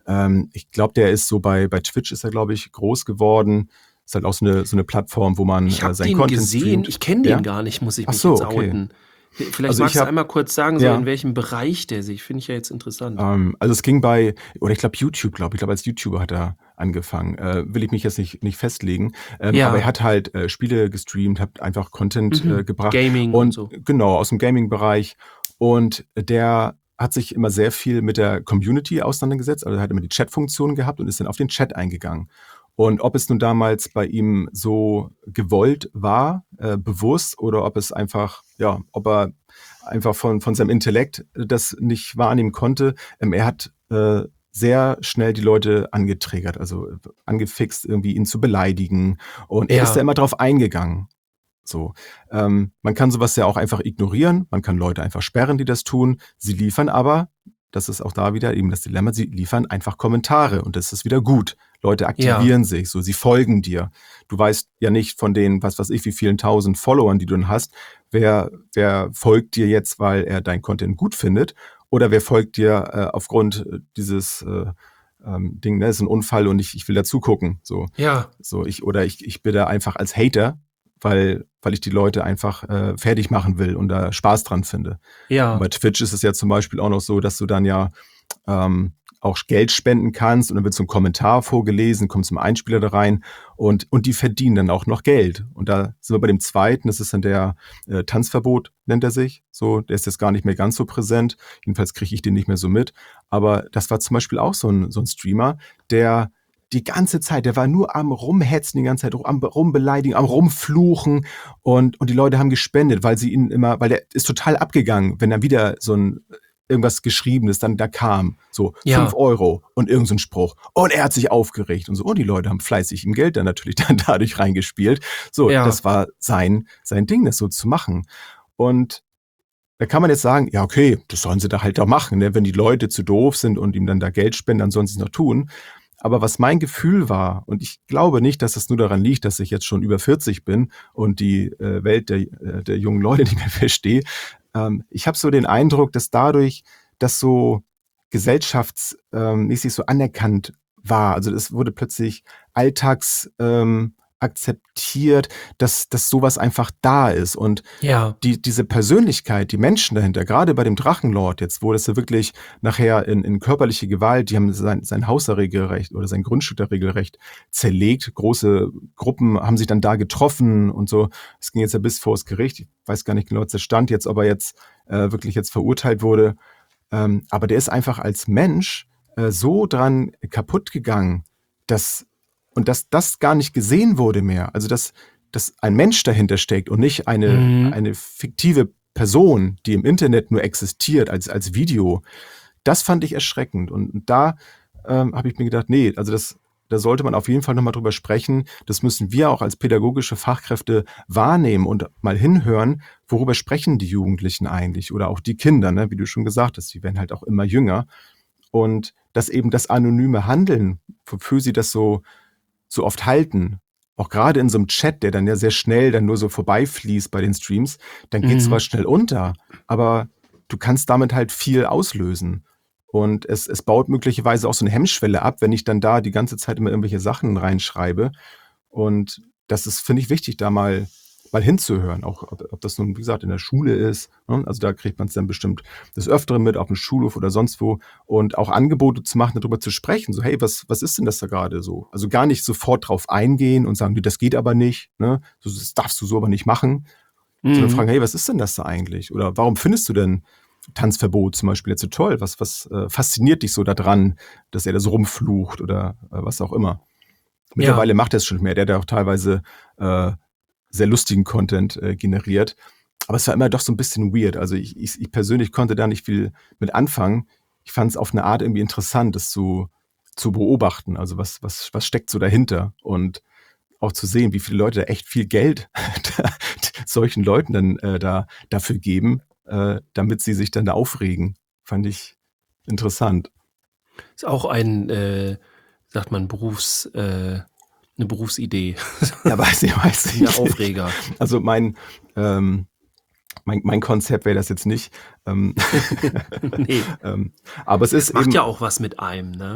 Speaker 3: Ähm, ich glaube, der ist so bei, bei Twitch ist er, glaube ich, groß geworden. Ist halt auch so eine, so eine Plattform, wo man
Speaker 4: Ich
Speaker 3: äh,
Speaker 4: habe
Speaker 3: seinen
Speaker 4: den
Speaker 3: Content
Speaker 4: gesehen,
Speaker 3: streamt.
Speaker 4: ich kenne den
Speaker 3: Ja?
Speaker 4: gar nicht, muss ich
Speaker 3: Ach
Speaker 4: mich
Speaker 3: so,
Speaker 4: jetzt
Speaker 3: okay.
Speaker 4: outen. Vielleicht
Speaker 3: Also
Speaker 4: magst
Speaker 3: ich
Speaker 4: du
Speaker 3: hab-
Speaker 4: einmal kurz sagen, so
Speaker 3: Ja.
Speaker 4: in welchem Bereich der sich, finde ich ja jetzt interessant.
Speaker 3: Ähm, also es ging bei, oder ich glaube YouTube, glaube ich, glaube als YouTuber hat er angefangen. Äh, will ich mich jetzt nicht, nicht festlegen. Ähm,
Speaker 4: Ja.
Speaker 3: Aber er hat halt äh, Spiele gestreamt, hat einfach Content
Speaker 4: Mhm.
Speaker 3: äh, gebracht.
Speaker 4: Gaming und so.
Speaker 3: Genau, aus dem Gaming-Bereich. Und der hat sich immer sehr viel mit der Community auseinandergesetzt. Also er hat immer die Chat-Funktion gehabt und ist dann auf den Chat eingegangen. Und ob es nun damals bei ihm so gewollt war, äh, bewusst, oder ob es einfach, ja, ob er einfach von, von seinem Intellekt das nicht wahrnehmen konnte. Ähm, er hat äh, sehr schnell die Leute angetriggert, also äh, angefixt, irgendwie ihn zu beleidigen. Und er
Speaker 4: Ja.
Speaker 3: ist da immer drauf eingegangen. So, ähm, man kann sowas ja auch einfach ignorieren. Man kann Leute einfach sperren, die das tun. Sie liefern aber, das ist auch da wieder eben das Dilemma, sie liefern einfach Kommentare und das ist wieder gut. Leute aktivieren sich, so, sie folgen dir. Du weißt ja nicht von den, was weiß ich, wie vielen tausend Followern, die du dann hast, wer, wer folgt dir jetzt, weil er dein Content gut findet, oder wer folgt dir äh, aufgrund äh, dieses äh, ähm, Ding, ne, ist ein Unfall und ich, ich will dazu gucken. So,
Speaker 4: Ja.
Speaker 3: so ich, oder ich, ich bin da einfach als Hater, weil, weil ich die Leute einfach äh, fertig machen will und da Spaß dran finde.
Speaker 4: Ja.
Speaker 3: Und bei Twitch ist es ja zum Beispiel auch noch so, dass du dann ja ähm, auch Geld spenden kannst und dann wird so ein Kommentar vorgelesen, kommt zum Einspieler da rein und, und die verdienen dann auch noch Geld. Und da sind wir bei dem zweiten, das ist dann der äh, Tanzverbot, nennt er sich. So, der ist jetzt gar nicht mehr ganz so präsent. Jedenfalls kriege ich den nicht mehr so mit. Aber das war zum Beispiel auch so ein, so ein Streamer, der die ganze Zeit, der war nur am Rumhetzen, die ganze Zeit am Rumbeleidigen, am Rumfluchen und, und die Leute haben gespendet, weil sie ihn immer, weil der ist total abgegangen, wenn dann wieder so ein irgendwas Geschriebenes dann da kam, so
Speaker 4: Ja.
Speaker 3: fünf Euro und irgend so ein Spruch und er hat sich aufgeregt und so und die Leute haben fleißig ihm Geld dann natürlich dann dadurch reingespielt. So,
Speaker 4: Ja.
Speaker 3: das war sein, sein Ding, das so zu machen. Und da kann man jetzt sagen, ja okay, das sollen sie da halt auch machen, ne? Wenn die Leute zu doof sind und ihm dann da Geld spenden, dann sollen sie es noch tun. Aber was mein Gefühl war, und ich glaube nicht, dass es nur daran liegt, dass ich jetzt schon über vierzig bin und die äh, Welt der, äh, der jungen Leute nicht mehr verstehe, ähm, ich habe so den Eindruck, dass dadurch, dass so gesellschaftsmäßig so anerkannt war, also es wurde plötzlich alltags ähm, akzeptiert, dass, dass sowas einfach da ist und
Speaker 4: Ja.
Speaker 3: die, diese Persönlichkeit, die Menschen dahinter, gerade bei dem Drachenlord jetzt, wo das ja wirklich nachher in, in körperliche Gewalt, die haben sein, sein Haus da regelrecht oder sein Grundstück da regelrecht zerlegt. Große Gruppen haben sich dann da getroffen und so. Es ging jetzt ja bis vor das Gericht. Ich weiß gar nicht genau, was der Stand jetzt, ob er jetzt äh, wirklich jetzt verurteilt wurde. Ähm, aber der ist einfach als Mensch äh, so dran kaputt gegangen, dass und dass das gar nicht gesehen wurde mehr. Also dass, dass ein Mensch dahinter steckt und nicht eine,
Speaker 4: Mhm.
Speaker 3: eine fiktive Person, die im Internet nur existiert als, als Video. Das fand ich erschreckend. Und da ähm, habe ich mir gedacht, nee, also das, da sollte man auf jeden Fall nochmal drüber sprechen. Das müssen wir auch als pädagogische Fachkräfte wahrnehmen und mal hinhören, worüber sprechen die Jugendlichen eigentlich oder auch die Kinder, ne? Wie du schon gesagt hast, die werden halt auch immer jünger. Und dass eben das anonyme Handeln, wofür sie das so so oft halten, auch gerade in so einem Chat, der dann ja sehr schnell dann nur so vorbeifließt bei den Streams, dann geht
Speaker 4: Mhm.
Speaker 3: zwar schnell unter, aber du kannst damit halt viel auslösen. Und es, es baut möglicherweise auch so eine Hemmschwelle ab, wenn ich dann da die ganze Zeit immer irgendwelche Sachen reinschreibe. Und das ist, finde ich, wichtig, da mal, mal hinzuhören, auch ob, ob das nun, wie gesagt, in der Schule ist. Ne? Also da kriegt man es dann bestimmt des Öfteren mit, auf dem Schulhof oder sonst wo. Und auch Angebote zu machen, darüber zu sprechen. So, hey, was, was ist denn das da gerade so? Also gar nicht sofort drauf eingehen und sagen, nee, das geht aber nicht. Ne? So, das darfst du so aber nicht machen. Sondern
Speaker 4: Mhm.
Speaker 3: fragen, hey, was ist denn das da eigentlich? Oder warum findest du denn Tanzverbot zum Beispiel jetzt so toll? Was, was äh, fasziniert dich so daran, dass er da so rumflucht oder äh, was auch immer? Mittlerweile macht er es schon nicht mehr. Der hat ja auch teilweise äh, sehr lustigen Content äh, generiert. Aber es war immer doch so ein bisschen weird. Also ich, ich, ich persönlich konnte da nicht viel mit anfangen. Ich fand es auf eine Art irgendwie interessant, das zu, zu beobachten. Also was, was, was steckt so dahinter? Und auch zu sehen, wie viele Leute da echt viel Geld solchen Leuten dann äh, da dafür geben, äh, damit sie sich dann da aufregen. Fand ich interessant.
Speaker 4: Ist auch ein, äh, sagt man, Berufs, äh, eine Berufsidee.
Speaker 3: Ja, weiß ich, weiß ich.
Speaker 4: Der Aufreger.
Speaker 3: Also mein, ähm, mein, mein Konzept wäre das jetzt nicht. Ähm,
Speaker 4: Nee.
Speaker 3: ähm, aber es ist
Speaker 4: Das macht
Speaker 3: eben,
Speaker 4: ja auch was mit einem, ne?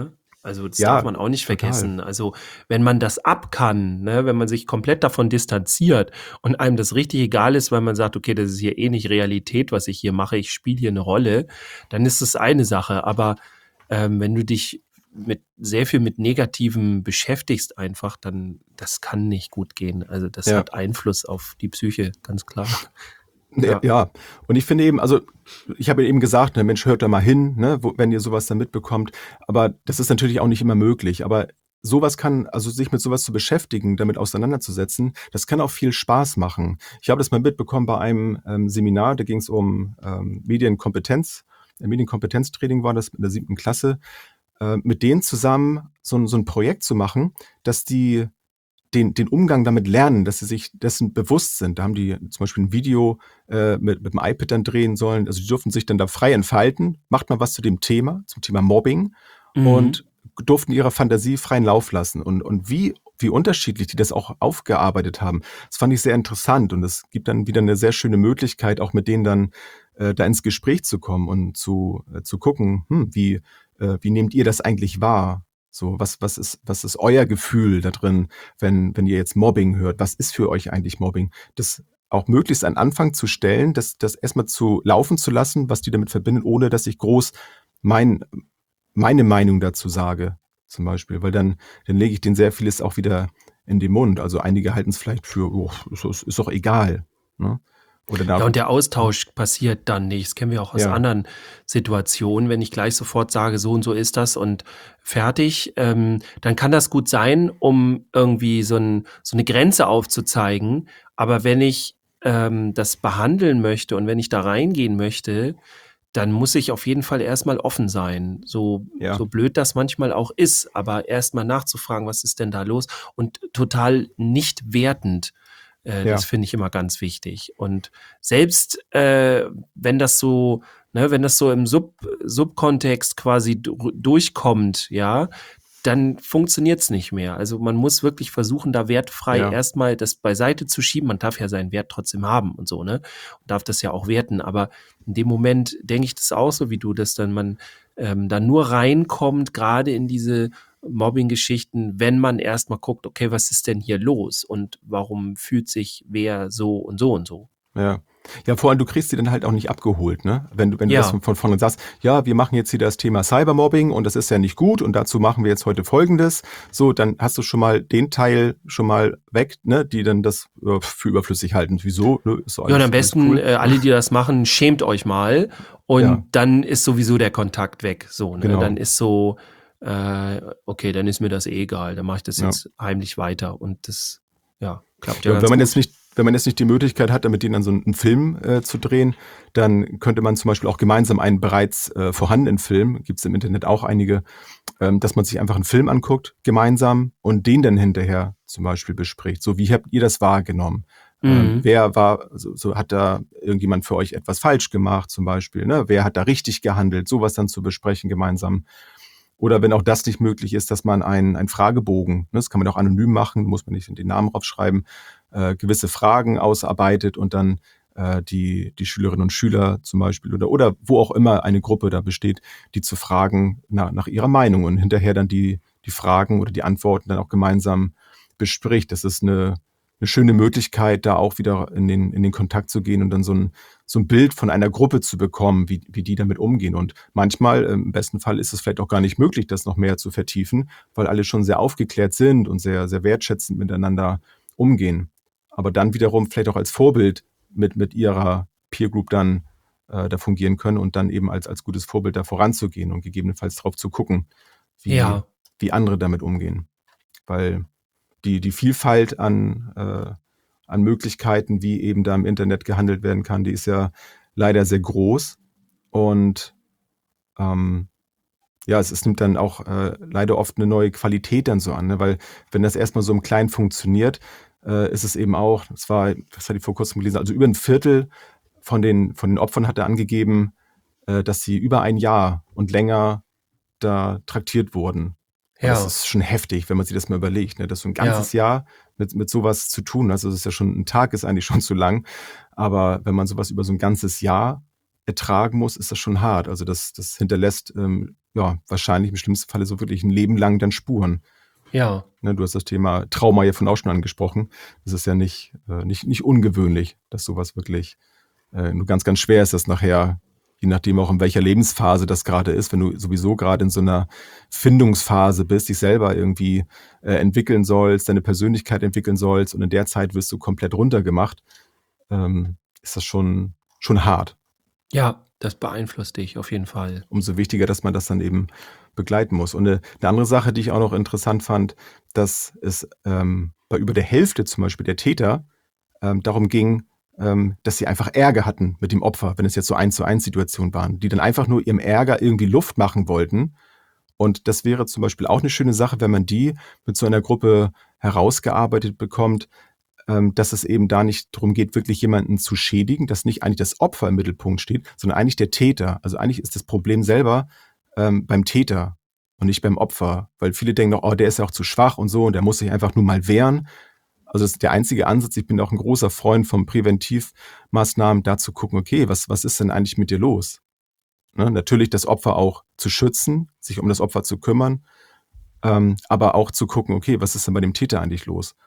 Speaker 4: Also das
Speaker 3: Ja,
Speaker 4: darf man auch nicht
Speaker 3: total.
Speaker 4: vergessen. Also wenn man das ab kann, ne, wenn man sich komplett davon distanziert und einem das richtig egal ist, weil man sagt, okay, das ist hier eh nicht Realität, was ich hier mache, ich spiele hier eine Rolle, dann ist das eine Sache. Aber ähm, wenn du dich mit sehr viel mit Negativen beschäftigst einfach, dann das kann nicht gut gehen. Also das
Speaker 3: Ja.
Speaker 4: hat Einfluss auf die Psyche, ganz klar.
Speaker 3: Ja.
Speaker 4: Ja.
Speaker 3: ja, und ich finde eben, also ich habe eben gesagt, ne, Mensch, hört da mal hin, ne, wo, wenn ihr sowas dann mitbekommt. Aber das ist natürlich auch nicht immer möglich. Aber sowas kann, also sich mit sowas zu beschäftigen, damit auseinanderzusetzen, das kann auch viel Spaß machen. Ich habe das mal mitbekommen bei einem ähm, Seminar, da ging es um ähm, Medienkompetenz, äh, Medienkompetenztraining war das in der siebten Klasse, äh, mit denen zusammen so, ein- so ein Projekt zu machen, dass die den, den Umgang damit lernen, dass sie sich dessen bewusst sind. Da haben die zum Beispiel ein Video äh, mit, mit dem iPad dann drehen sollen. Also die durften sich dann da frei entfalten, macht mal was zu dem Thema, zum Thema Mobbing
Speaker 4: Mhm.
Speaker 3: und durften ihrer Fantasie freien Lauf lassen. Und, und wie, wie unterschiedlich die das auch aufgearbeitet haben, das fand ich sehr interessant. Und es gibt dann wieder eine sehr schöne Möglichkeit, auch mit denen dann äh, da ins Gespräch zu kommen und zu, äh, zu gucken, hm, wie, äh, wie nehmt ihr das eigentlich wahr? So, was, was ist, was ist euer Gefühl da drin, wenn, wenn ihr jetzt Mobbing hört? Was ist für euch eigentlich Mobbing? Das auch möglichst an Anfang zu stellen, das, das erstmal zu laufen zu lassen, was die damit verbindet, ohne dass ich groß mein, meine Meinung dazu sage, zum Beispiel, weil dann, dann lege ich denen sehr vieles auch wieder in den Mund. Also einige halten es vielleicht für, oh, ist, ist ist doch egal. Ne? Oder da,
Speaker 4: Ja, und der Austausch passiert dann nicht. Das kennen wir auch aus
Speaker 3: Ja.
Speaker 4: anderen Situationen. Wenn ich gleich sofort sage, so und so ist das und fertig, ähm, dann kann das gut sein, um irgendwie so, ein, so eine Grenze aufzuzeigen. Aber wenn ich ähm, das behandeln möchte und wenn ich da reingehen möchte, dann muss ich auf jeden Fall erstmal offen sein. So,
Speaker 3: Ja.
Speaker 4: so blöd das manchmal auch ist, aber erstmal nachzufragen, was ist denn da los? Und total nicht wertend. Äh,
Speaker 3: Ja.
Speaker 4: Das finde ich immer ganz wichtig. Und selbst äh, wenn das so, ne, wenn das so im Sub, Subkontext quasi du- durchkommt, ja, dann funktioniert es nicht mehr. Also man muss wirklich versuchen, da wertfrei
Speaker 3: Ja.
Speaker 4: erstmal das beiseite zu schieben. Man darf ja seinen Wert trotzdem haben und so, ne? Und darf das ja auch werten. Aber in dem Moment denke ich das auch so wie du, dass dann man ähm, dann nur reinkommt, gerade in diese Mobbing-Geschichten, wenn man erstmal guckt, okay, was ist denn hier los und warum fühlt sich wer so und so und so.
Speaker 3: Ja. Ja, vor allem, du kriegst sie dann halt auch nicht abgeholt, ne? Wenn du, wenn
Speaker 4: Ja.
Speaker 3: du das von, von vorne sagst, ja, wir machen jetzt hier das Thema Cybermobbing und das ist ja nicht gut und dazu machen wir jetzt heute Folgendes. So, dann hast du schon mal den Teil schon mal weg, ne? Die dann das äh, für überflüssig halten. Wieso? Ne? Ist doch
Speaker 4: Ja, und
Speaker 3: alles-
Speaker 4: am besten,
Speaker 3: alles cool.
Speaker 4: äh, alle, die das machen, schämt euch mal und
Speaker 3: Ja.
Speaker 4: dann ist sowieso der Kontakt weg. So, ne?
Speaker 3: Genau.
Speaker 4: Dann ist so, äh, okay, dann ist mir das eh egal, dann mache ich das
Speaker 3: Ja.
Speaker 4: jetzt heimlich weiter und das, ja, klappt ja,
Speaker 3: Ja,
Speaker 4: ganz
Speaker 3: wenn man
Speaker 4: gut.
Speaker 3: jetzt nicht, wenn man jetzt nicht die Möglichkeit hat, mit denen dann so einen Film äh, zu drehen, dann könnte man zum Beispiel auch gemeinsam einen bereits äh, vorhandenen Film, gibt es im Internet auch einige, ähm, dass man sich einfach einen Film anguckt, gemeinsam und den dann hinterher zum Beispiel bespricht. So, wie habt ihr das wahrgenommen? Ähm,
Speaker 4: Mhm.
Speaker 3: wer war, so, so hat da irgendjemand für euch etwas falsch gemacht zum Beispiel? Ne? Wer hat da richtig gehandelt? Sowas dann zu besprechen gemeinsam. Oder wenn auch das nicht möglich ist, dass man einen, einen Fragebogen, ne, das kann man auch anonym machen, muss man nicht den Namen draufschreiben, äh, gewisse Fragen ausarbeitet und dann äh, die, die Schülerinnen und Schüler zum Beispiel oder, oder wo auch immer eine Gruppe da besteht, die zu fragen nach, nach ihrer Meinung und hinterher dann die, die Fragen oder die Antworten dann auch gemeinsam bespricht. Das ist eine, eine schöne Möglichkeit, da auch wieder in den, in den Kontakt zu gehen und dann so ein, so ein Bild von einer Gruppe zu bekommen, wie, wie die damit umgehen. Und manchmal, im besten Fall, ist es vielleicht auch gar nicht möglich, das noch mehr zu vertiefen, weil alle schon sehr aufgeklärt sind und sehr, sehr wertschätzend miteinander umgehen. Aber dann wiederum vielleicht auch als Vorbild mit, mit ihrer Peer Group dann äh, da fungieren können und dann eben als, als gutes Vorbild da voranzugehen und gegebenenfalls drauf zu gucken, wie,
Speaker 4: Ja.
Speaker 3: wie andere damit umgehen. Weil die, die Vielfalt an, äh, an Möglichkeiten, wie eben da im Internet gehandelt werden kann, die ist ja leider sehr groß. Und ähm, ja, es, es nimmt dann auch äh, leider oft eine neue Qualität dann so an, ne? Weil wenn das erstmal so im Kleinen funktioniert, äh, ist es eben auch, das war, das hatte ich vor kurzem gelesen, also über ein Viertel von den, von den Opfern hat er angegeben, äh, dass sie über ein Jahr und länger da traktiert wurden. Und
Speaker 4: Ja.
Speaker 3: das ist schon heftig, wenn man sich das mal überlegt, ne? Dass so ein ganzes Jahr mit, mit sowas zu tun, also das ist ja schon, ein Tag ist eigentlich schon zu lang, aber wenn man sowas über so ein ganzes Jahr ertragen muss, ist das schon hart. Also das, das hinterlässt ähm, ja, wahrscheinlich im schlimmsten Falle so wirklich ein Leben lang dann Spuren.
Speaker 4: Ja.
Speaker 3: Ne, du hast das Thema Trauma ja von auch schon angesprochen. Das ist ja nicht, äh, nicht, nicht ungewöhnlich, dass sowas wirklich äh, nur ganz, ganz schwer ist, das nachher, je nachdem auch in welcher Lebensphase das gerade ist, wenn du sowieso gerade in so einer Findungsphase bist, dich selber irgendwie äh, entwickeln sollst, deine Persönlichkeit entwickeln sollst und in der Zeit wirst du komplett runtergemacht, ähm, ist das schon, schon hart.
Speaker 4: Ja, das beeinflusst dich auf jeden Fall.
Speaker 3: Umso wichtiger, dass man das dann eben begleiten muss. Und eine, eine andere Sache, die ich auch noch interessant fand, dass es ähm, bei über der Hälfte zum Beispiel der Täter ähm, darum ging, ähm, dass sie einfach Ärger hatten mit dem Opfer, wenn es jetzt so eins zu eins Situationen waren, die dann einfach nur ihrem Ärger irgendwie Luft machen wollten. Und das wäre zum Beispiel auch eine schöne Sache, wenn man die mit so einer Gruppe herausgearbeitet bekommt, ähm, dass es eben da nicht darum geht, wirklich jemanden zu schädigen, dass nicht eigentlich das Opfer im Mittelpunkt steht, sondern eigentlich der Täter. Also eigentlich ist das Problem selber ähm, beim Täter und nicht beim Opfer, weil viele denken doch, oh, der ist ja auch zu schwach und so und der muss sich einfach nur mal wehren. Also das ist der einzige Ansatz. Ich bin auch ein großer Freund von Präventivmaßnahmen, da zu gucken, okay, was, was ist denn eigentlich mit dir los? Ne, natürlich das Opfer auch zu schützen, sich um das Opfer zu kümmern, ähm, aber auch zu gucken, okay, was ist denn bei dem Täter eigentlich los?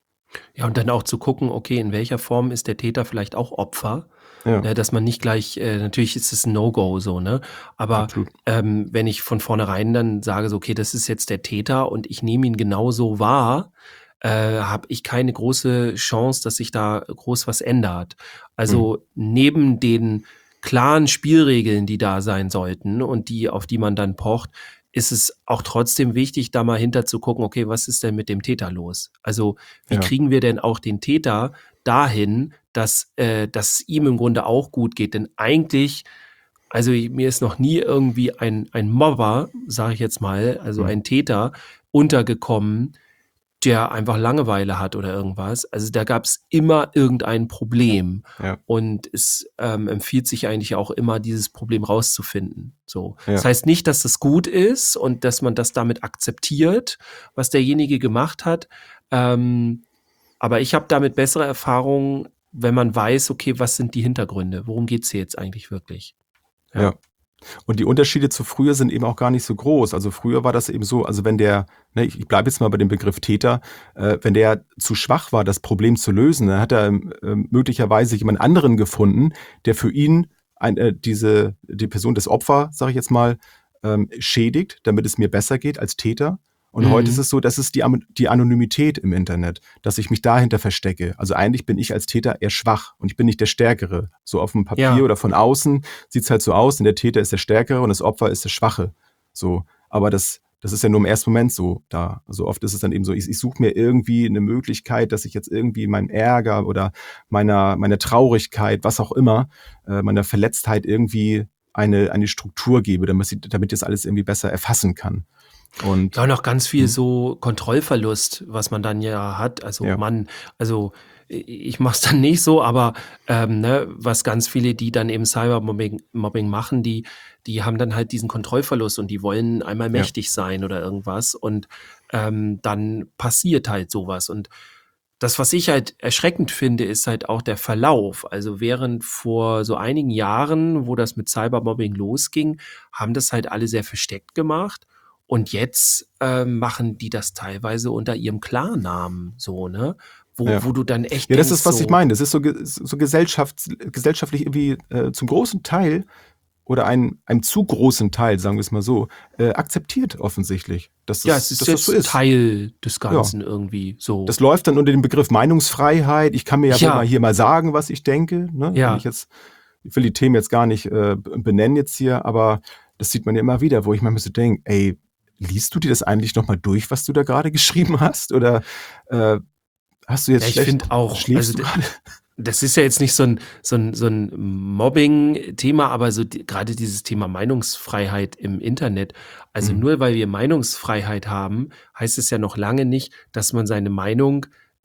Speaker 4: Ja, und dann auch zu gucken, okay, in welcher Form ist der Täter vielleicht auch Opfer?
Speaker 3: Ja,
Speaker 4: Ne, dass man nicht gleich, äh, natürlich ist es ein No-Go so, ne? Aber
Speaker 3: absolut.
Speaker 4: ähm, wenn ich von vornherein dann sage, so, okay, das ist jetzt der Täter und ich nehme ihn genauso wahr, äh, habe ich keine große Chance, dass sich da groß was ändert. Also neben den klaren Spielregeln, die da sein sollten und die, auf die man dann pocht, ist es auch trotzdem wichtig, da mal hinter zu gucken, okay, was ist denn mit dem Täter los? Also wie
Speaker 3: Ja.
Speaker 4: kriegen wir denn auch den Täter dahin, dass äh, dass es ihm im Grunde auch gut geht? Denn eigentlich, also ich- mir ist noch nie irgendwie ein, ein Mobber, sage ich jetzt mal, also
Speaker 3: Mhm.
Speaker 4: ein Täter untergekommen, der einfach Langeweile hat oder irgendwas. Also da gab es immer irgendein Problem.
Speaker 3: Ja.
Speaker 4: Und es ähm, empfiehlt sich eigentlich auch immer, dieses Problem rauszufinden. So.
Speaker 3: Ja.
Speaker 4: Das heißt nicht, dass das gut ist und dass man das damit akzeptiert, was derjenige gemacht hat. Ähm, aber ich habe damit bessere Erfahrungen, wenn man weiß, okay, was sind die Hintergründe? Worum geht's hier jetzt eigentlich wirklich? Ja.
Speaker 3: Ja. Und die Unterschiede zu früher sind eben auch gar nicht so groß. Also früher war das eben so, also wenn der, ne, ich, ich bleibe jetzt mal bei dem Begriff Täter, äh, wenn der zu schwach war, das Problem zu lösen, dann hat er äh, möglicherweise jemand anderen gefunden, der für ihn ein, äh, diese, die Person, das Opfer, sage ich jetzt mal, ähm, schädigt, damit es mir besser geht als Täter. Und
Speaker 4: Mhm.
Speaker 3: heute ist es so, das ist die, Am- die Anonymität im Internet, dass ich mich dahinter verstecke. Also eigentlich bin ich als Täter eher schwach und ich bin nicht der Stärkere. So auf dem Papier
Speaker 4: Ja.
Speaker 3: oder von außen sieht's halt so aus und der Täter ist der Stärkere und das Opfer ist der Schwache. So, aber das, das ist ja nur im ersten Moment so da. Also oft ist es dann eben so, ich, ich suche mir irgendwie eine Möglichkeit, dass ich jetzt irgendwie meinem Ärger oder meiner, meiner Traurigkeit, was auch immer, äh, meiner Verletztheit irgendwie eine, eine Struktur gebe, damit, sie, damit ich das alles irgendwie besser erfassen kann. Und
Speaker 4: Ja, und auch ganz viel
Speaker 3: Mhm.
Speaker 4: so Kontrollverlust, was man dann ja hat. Also
Speaker 3: Ja.
Speaker 4: man, also ich mache es dann nicht so, aber ähm, ne, was ganz viele, die dann eben Cybermobbing Mobbing machen, die, die haben dann halt diesen Kontrollverlust und die wollen einmal
Speaker 3: Ja.
Speaker 4: mächtig sein oder irgendwas und ähm, dann passiert halt sowas. Und das, was ich halt erschreckend finde, ist halt auch der Verlauf. Also während vor so einigen Jahren, wo das mit Cybermobbing losging, haben das halt alle sehr versteckt gemacht. Und jetzt ähm, machen die das teilweise unter ihrem Klarnamen, so, ne? Wo,
Speaker 3: Ja.
Speaker 4: wo du dann echt
Speaker 3: Ja, das
Speaker 4: denkst,
Speaker 3: ist, was
Speaker 4: so,
Speaker 3: ich meine. Das ist so, ge- so gesellschafts gesellschaftlich irgendwie äh, zum großen Teil oder ein, einem zu großen Teil, sagen wir es mal so, äh, akzeptiert offensichtlich, dass das,
Speaker 4: ja, es ist
Speaker 3: dass
Speaker 4: jetzt
Speaker 3: das so ist.
Speaker 4: Teil des Ganzen irgendwie so.
Speaker 3: Das läuft dann unter dem Begriff Meinungsfreiheit. Ich kann mir ja,
Speaker 4: Ja.
Speaker 3: wohl mal hier mal sagen, was ich denke. Ne?
Speaker 4: Ja.
Speaker 3: Wenn ich jetzt, ich will die Themen jetzt gar nicht äh, benennen jetzt hier, aber das sieht man ja immer wieder, wo ich manchmal so denke, ey, liest du dir das eigentlich nochmal durch, was du da gerade geschrieben hast? Oder äh, hast du jetzt
Speaker 4: Ja, ich
Speaker 3: schlecht,
Speaker 4: finde auch,
Speaker 3: schläfst
Speaker 4: also
Speaker 3: du
Speaker 4: d-
Speaker 3: gerade?
Speaker 4: das ist ja jetzt nicht so ein, so ein, so ein Mobbing-Thema, aber so die, gerade dieses Thema Meinungsfreiheit im Internet. Also
Speaker 3: Mhm.
Speaker 4: nur weil wir Meinungsfreiheit haben, heißt es ja noch lange nicht, dass man seine Meinung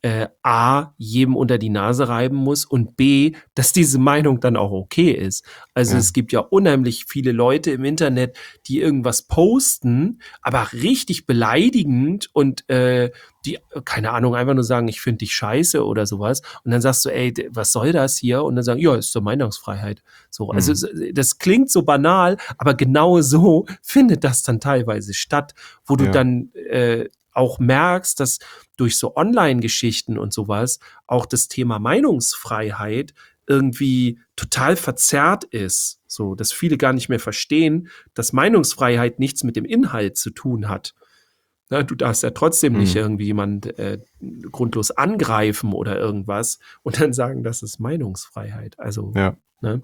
Speaker 4: äh, A, jedem unter die Nase reiben muss und B, dass diese Meinung dann auch okay ist. Also
Speaker 3: Ja.
Speaker 4: es gibt ja unheimlich viele Leute im Internet, die irgendwas posten, aber richtig beleidigend und äh, die, keine Ahnung, einfach nur sagen, ich finde dich scheiße oder sowas. Und dann sagst du, ey, d- was soll das hier? Und dann sagen, ja, ist so Meinungsfreiheit. So, also
Speaker 3: Mhm.
Speaker 4: es- das klingt so banal, aber genau so findet das dann teilweise statt, wo du
Speaker 3: Ja.
Speaker 4: dann äh, auch merkst, dass durch so Online-Geschichten und sowas auch das Thema Meinungsfreiheit irgendwie total verzerrt ist. So, dass viele gar nicht mehr verstehen, dass Meinungsfreiheit nichts mit dem Inhalt zu tun hat. Na, du darfst ja trotzdem nicht
Speaker 3: Mhm.
Speaker 4: irgendwie jemand äh, grundlos angreifen oder irgendwas und dann sagen, das ist Meinungsfreiheit. Also,
Speaker 3: Ja.
Speaker 4: ne?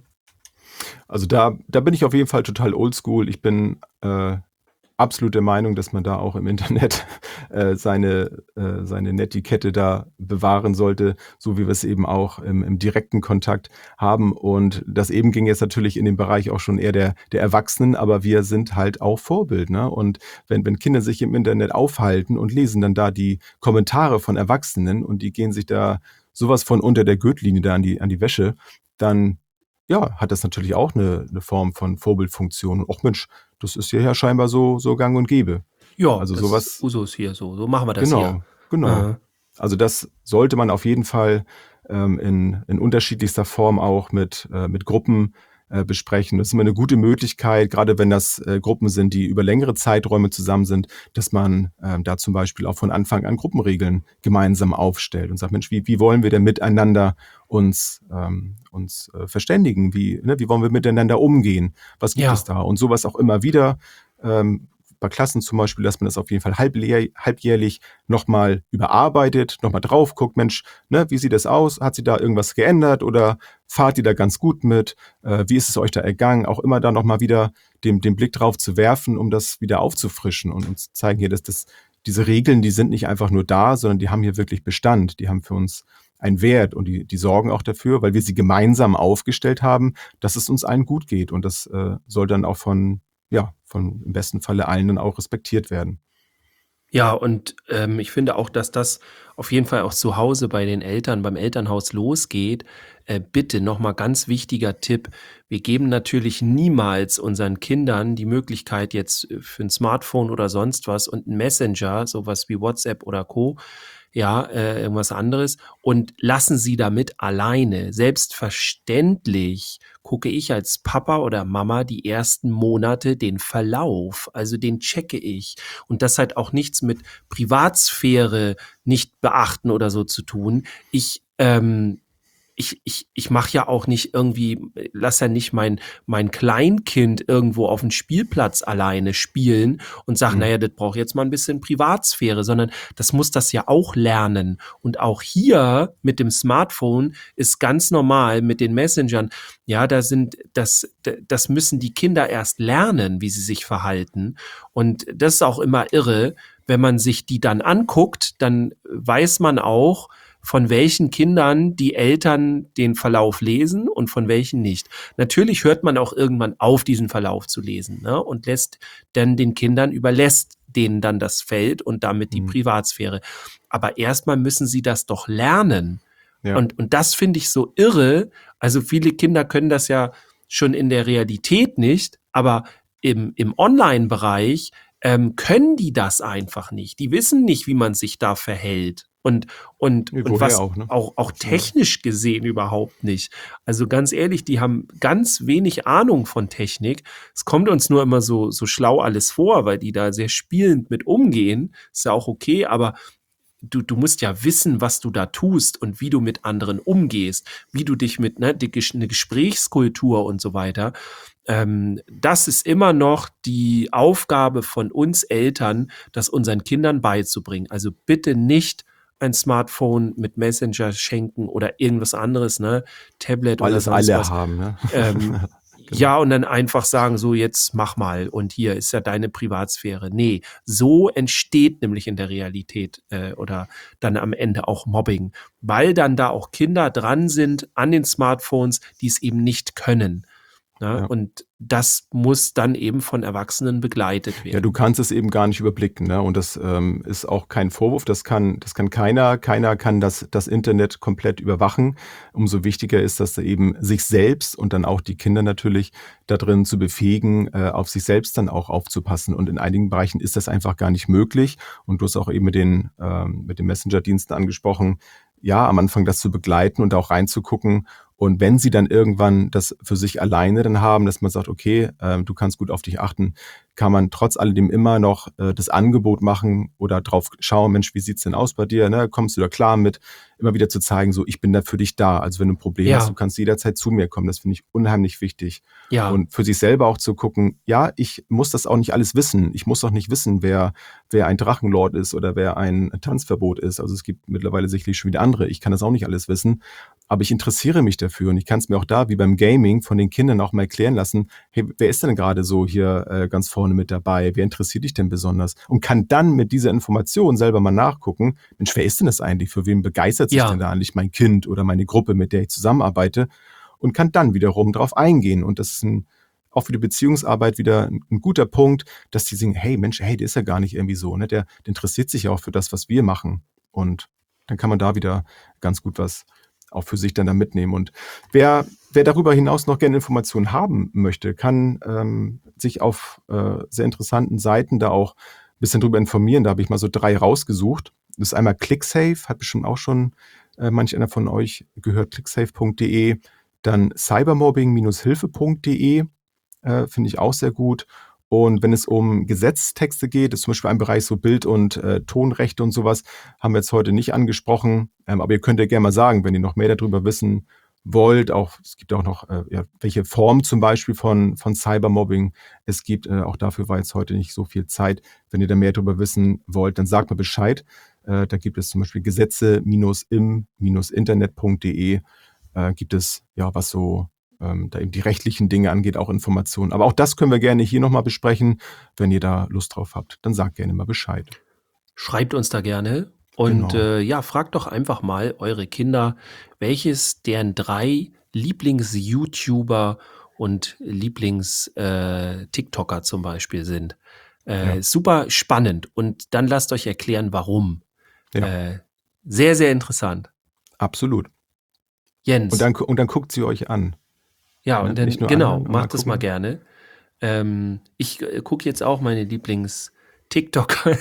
Speaker 3: Also da, da bin ich auf jeden Fall total oldschool. Ich bin äh, absolut der Meinung, dass man da auch im Internet äh, seine, äh, seine Netiquette da bewahren sollte, so wie wir es eben auch im, im direkten Kontakt haben. Und das eben ging jetzt natürlich in dem Bereich auch schon eher der, der Erwachsenen, aber wir sind halt auch Vorbild. Ne? Und wenn, wenn Kinder sich im Internet aufhalten und lesen dann da die Kommentare von Erwachsenen und die gehen sich da sowas von unter der Gürtellinie da an die, an die Wäsche, dann ja, hat das natürlich auch eine, eine Form von Vorbildfunktion. Och Mensch, das ist hier ja scheinbar so, so gang und gäbe.
Speaker 4: Ja,
Speaker 3: Also
Speaker 4: das
Speaker 3: sowas,
Speaker 4: Usus hier so. So machen wir das
Speaker 3: genau,
Speaker 4: hier.
Speaker 3: genau.
Speaker 4: Äh,
Speaker 3: Also das sollte man auf jeden Fall ähm, in, in unterschiedlichster Form auch mit, äh, mit Gruppen äh, besprechen. Das ist immer eine gute Möglichkeit, gerade wenn das äh, Gruppen sind, die über längere Zeiträume zusammen sind, dass man ähm, da zum Beispiel auch von Anfang an Gruppenregeln gemeinsam aufstellt und sagt, Mensch, wie, wie wollen wir denn miteinander uns, ähm, uns äh, verständigen? Wie, ne, wie wollen wir miteinander umgehen? Was gibt
Speaker 4: ja,
Speaker 3: es da? Und sowas auch immer wieder. Ähm, bei Klassen zum Beispiel, dass man das auf jeden Fall halbjährlich, halbjährlich nochmal überarbeitet, nochmal drauf guckt, Mensch, ne, wie sieht das aus? Hat sie da irgendwas geändert oder fahrt ihr da ganz gut mit? Äh, wie ist es euch da ergangen? Auch immer da nochmal wieder den, den Blick drauf zu werfen, um das wieder aufzufrischen und uns zu zeigen hier, dass das, diese Regeln, die sind nicht einfach nur da, sondern die haben hier wirklich Bestand. Die haben für uns einen Wert und die, die sorgen auch dafür, weil wir sie gemeinsam aufgestellt haben, dass es uns allen gut geht. Und das äh, soll dann auch von, ja, von im besten Falle allen dann auch respektiert werden.
Speaker 4: ja, und ähm, ich finde auch, dass das auf jeden Fall auch zu Hause bei den Eltern, beim Elternhaus losgeht. Äh, bitte nochmal ganz wichtiger Tipp. Wir geben natürlich niemals unseren Kindern die Möglichkeit jetzt äh, für ein Smartphone oder sonst was und ein Messenger, sowas wie WhatsApp oder Co., ja, äh, irgendwas anderes und lassen sie damit alleine. Selbstverständlich gucke ich als Papa oder Mama die ersten Monate den Verlauf, also den checke ich. Und das hat auch nichts mit Privatsphäre nicht beachten oder so zu tun. Ich, ähm, ich, ich, ich mache ja auch nicht irgendwie, lass ja nicht mein, mein Kleinkind irgendwo auf dem Spielplatz alleine spielen und sag,
Speaker 3: Mhm.
Speaker 4: naja, das braucht jetzt mal ein bisschen Privatsphäre, sondern das muss das ja auch lernen. Und auch hier mit dem Smartphone ist ganz normal mit den Messengern, ja, da sind, das, das müssen die Kinder erst lernen, wie sie sich verhalten. Und das ist auch immer irre, wenn man sich die dann anguckt, dann weiß man auch, von welchen Kindern die Eltern den Verlauf lesen und von welchen nicht. Natürlich hört man auch irgendwann auf, diesen Verlauf zu lesen, ne, und lässt dann den Kindern, überlässt denen dann das Feld und damit die
Speaker 3: Mhm.
Speaker 4: Privatsphäre. Aber erstmal müssen sie das doch lernen.
Speaker 3: Ja.
Speaker 4: Und, und das finde ich so irre. Also viele Kinder können das ja schon in der Realität nicht, aber im, im Online-Bereich ähm, können die das einfach nicht. Die wissen nicht, wie man sich da verhält. Und, und,
Speaker 3: Nee,
Speaker 4: und
Speaker 3: woher
Speaker 4: was
Speaker 3: auch, ne?
Speaker 4: auch, auch technisch gesehen überhaupt nicht. Also ganz ehrlich, die haben ganz wenig Ahnung von Technik. Es kommt uns nur immer so, so schlau alles vor, weil die da sehr spielend mit umgehen. Ist ja auch okay, aber du, du musst ja wissen, was du da tust und wie du mit anderen umgehst, wie du dich mit, ne, die, eine Gesprächskultur und so weiter. Ähm, das ist immer noch die Aufgabe von uns Eltern, das unseren Kindern beizubringen. Also bitte nicht ein Smartphone mit Messenger schenken oder irgendwas anderes, ne, Tablet
Speaker 3: Weil
Speaker 4: oder
Speaker 3: es
Speaker 4: sonst
Speaker 3: alle
Speaker 4: was.
Speaker 3: haben, ne?
Speaker 4: Ähm,
Speaker 3: Genau.
Speaker 4: Ja, und dann einfach sagen, so jetzt mach mal und hier ist ja deine Privatsphäre. Nee, so entsteht nämlich in der Realität äh, oder dann am Ende auch Mobbing, weil dann da auch Kinder dran sind an den Smartphones, die es eben nicht können. Ne?
Speaker 3: Ja.
Speaker 4: Und das muss dann eben von Erwachsenen begleitet werden.
Speaker 3: Ja, du kannst es eben gar nicht überblicken, ne? Und das ähm, ist auch kein Vorwurf. Das kann, das kann keiner. Keiner kann das, das Internet komplett überwachen. Umso wichtiger ist, dass er eben sich selbst und dann auch die Kinder natürlich da drin zu befähigen, äh, auf sich selbst dann auch aufzupassen. Und in einigen Bereichen ist das einfach gar nicht möglich. Und du hast auch eben mit den, ähm, mit den Messenger-Diensten angesprochen, ja, am Anfang das zu begleiten und auch reinzugucken. Und wenn sie dann irgendwann das für sich alleine dann haben, dass man sagt, okay, äh, du kannst gut auf dich achten, kann man trotz alledem immer noch äh, das Angebot machen oder drauf schauen, Mensch, wie sieht's denn aus bei dir? Ne? Kommst du da klar mit? Immer wieder zu zeigen, so, ich bin da für dich da. Also wenn du ein Problem
Speaker 4: Ja.
Speaker 3: hast, du kannst jederzeit zu mir kommen. Das finde ich unheimlich wichtig.
Speaker 4: Ja.
Speaker 3: Und für sich selber auch zu gucken, ja, ich muss das auch nicht alles wissen. Ich muss auch nicht wissen, wer, wer ein Drachenlord ist oder wer ein Tanzverbot ist. Also es gibt mittlerweile sicherlich schon wieder andere. Ich kann das auch nicht alles wissen. Aber ich interessiere mich dafür und ich kann es mir auch da, wie beim Gaming, von den Kindern auch mal erklären lassen, hey, wer ist denn gerade so hier äh, ganz vorne mit dabei? Wer interessiert dich denn besonders? Und kann dann mit dieser Information selber mal nachgucken, Mensch, wer ist denn das eigentlich? Für wen begeistert sich
Speaker 4: Ja.
Speaker 3: denn da eigentlich mein Kind oder meine Gruppe, mit der ich zusammenarbeite? Und kann dann wiederum drauf eingehen. Und das ist ein, auch für die Beziehungsarbeit wieder ein, ein guter Punkt, dass die sagen, hey Mensch, hey, der ist ja gar nicht irgendwie so, ne? Der, der interessiert sich ja auch für das, was wir machen. Und dann kann man da wieder ganz gut was auch für sich dann da mitnehmen. Und wer, wer darüber hinaus noch gerne Informationen haben möchte, kann ähm, sich auf äh, sehr interessanten Seiten da auch ein bisschen drüber informieren. Da habe ich mal so drei rausgesucht. Das ist einmal ClickSafe, hat bestimmt auch schon äh, manch einer von euch gehört, clicksafe punkt de. Dann cybermobbing Hilfe punkt de, äh, finde ich auch sehr gut. Und wenn es um Gesetztexte geht, ist zum Beispiel ein Bereich so Bild- und äh, Tonrechte und sowas, haben wir jetzt heute nicht angesprochen. Ähm, aber ihr könnt ja gerne mal sagen, wenn ihr noch mehr darüber wissen wollt. Auch, es gibt auch noch, äh, ja, welche Form zum Beispiel von, von Cybermobbing es gibt. Äh, auch dafür war jetzt heute nicht so viel Zeit. Wenn ihr da mehr darüber wissen wollt, dann sagt mal Bescheid. Äh, da gibt es zum Beispiel Gesetze im Internet punkt de. Äh, gibt es, ja, was so Ähm, da eben die rechtlichen Dinge angeht, auch Informationen. Aber auch das können wir gerne hier nochmal besprechen. Wenn ihr da Lust drauf habt, dann sagt gerne mal Bescheid.
Speaker 4: Schreibt uns da gerne. Und
Speaker 3: Genau.
Speaker 4: äh, ja, fragt doch einfach mal eure Kinder, welches deren drei Lieblings-YouTuber und Lieblings-TikToker zum Beispiel sind. Äh,
Speaker 3: Ja.
Speaker 4: Super spannend. Und dann lasst euch erklären, warum.
Speaker 3: Ja.
Speaker 4: Äh, sehr, sehr interessant.
Speaker 3: Absolut.
Speaker 4: Jens.
Speaker 3: Und dann, gu- und dann guckt sie euch an.
Speaker 4: Ja,
Speaker 3: Ne?
Speaker 4: und dann,
Speaker 3: Nicht nur
Speaker 4: genau,
Speaker 3: anhören, mal
Speaker 4: macht das mal
Speaker 3: gucken.
Speaker 4: gerne. Ähm, ich äh, gucke jetzt auch meine Lieblings-TikToker.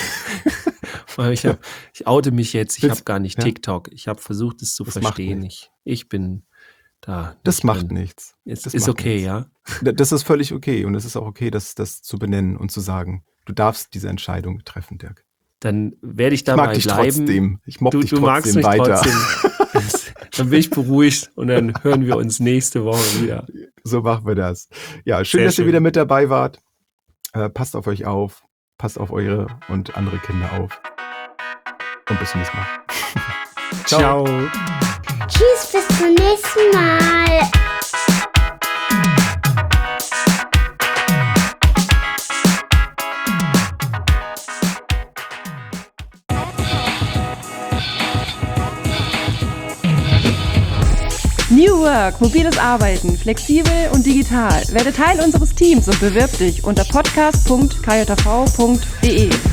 Speaker 4: Weil ich, hab, ich oute mich jetzt, ich
Speaker 3: Willst-
Speaker 4: habe gar nicht
Speaker 3: ja.
Speaker 4: TikTok. Ich habe versucht, es zu
Speaker 3: Das macht
Speaker 4: verstehen.
Speaker 3: nichts.
Speaker 4: Ich, ich bin da.
Speaker 3: Das
Speaker 4: nicht
Speaker 3: macht
Speaker 4: drin.
Speaker 3: nichts.
Speaker 4: Ist,
Speaker 3: Das
Speaker 4: ist
Speaker 3: macht
Speaker 4: okay,
Speaker 3: nichts.
Speaker 4: ja?
Speaker 3: D- Das ist völlig okay. Und es ist auch okay, das, das zu benennen und zu sagen. Du darfst diese Entscheidung treffen, Dirk.
Speaker 4: Dann werde ich
Speaker 3: Ich
Speaker 4: dabei
Speaker 3: mag dich
Speaker 4: bleiben.
Speaker 3: trotzdem. Ich mobb
Speaker 4: Du,
Speaker 3: dich
Speaker 4: du magst
Speaker 3: trotzdem
Speaker 4: mich
Speaker 3: weiter.
Speaker 4: trotzdem. Dann bin ich beruhigt und dann hören wir uns nächste Woche wieder.
Speaker 3: So machen wir das. Ja, schön,
Speaker 4: Sehr
Speaker 3: dass ihr
Speaker 4: schön.
Speaker 3: wieder mit dabei wart. Äh, passt auf euch auf. Passt auf eure und andere Kinder auf. Und bis zum nächsten Mal.
Speaker 4: Ciao.
Speaker 2: Tschüss, bis zum nächsten Mal.
Speaker 1: New Work, mobiles Arbeiten, flexibel und digital. Werde Teil unseres Teams und bewirb dich unter podcast punkt k j v punkt de.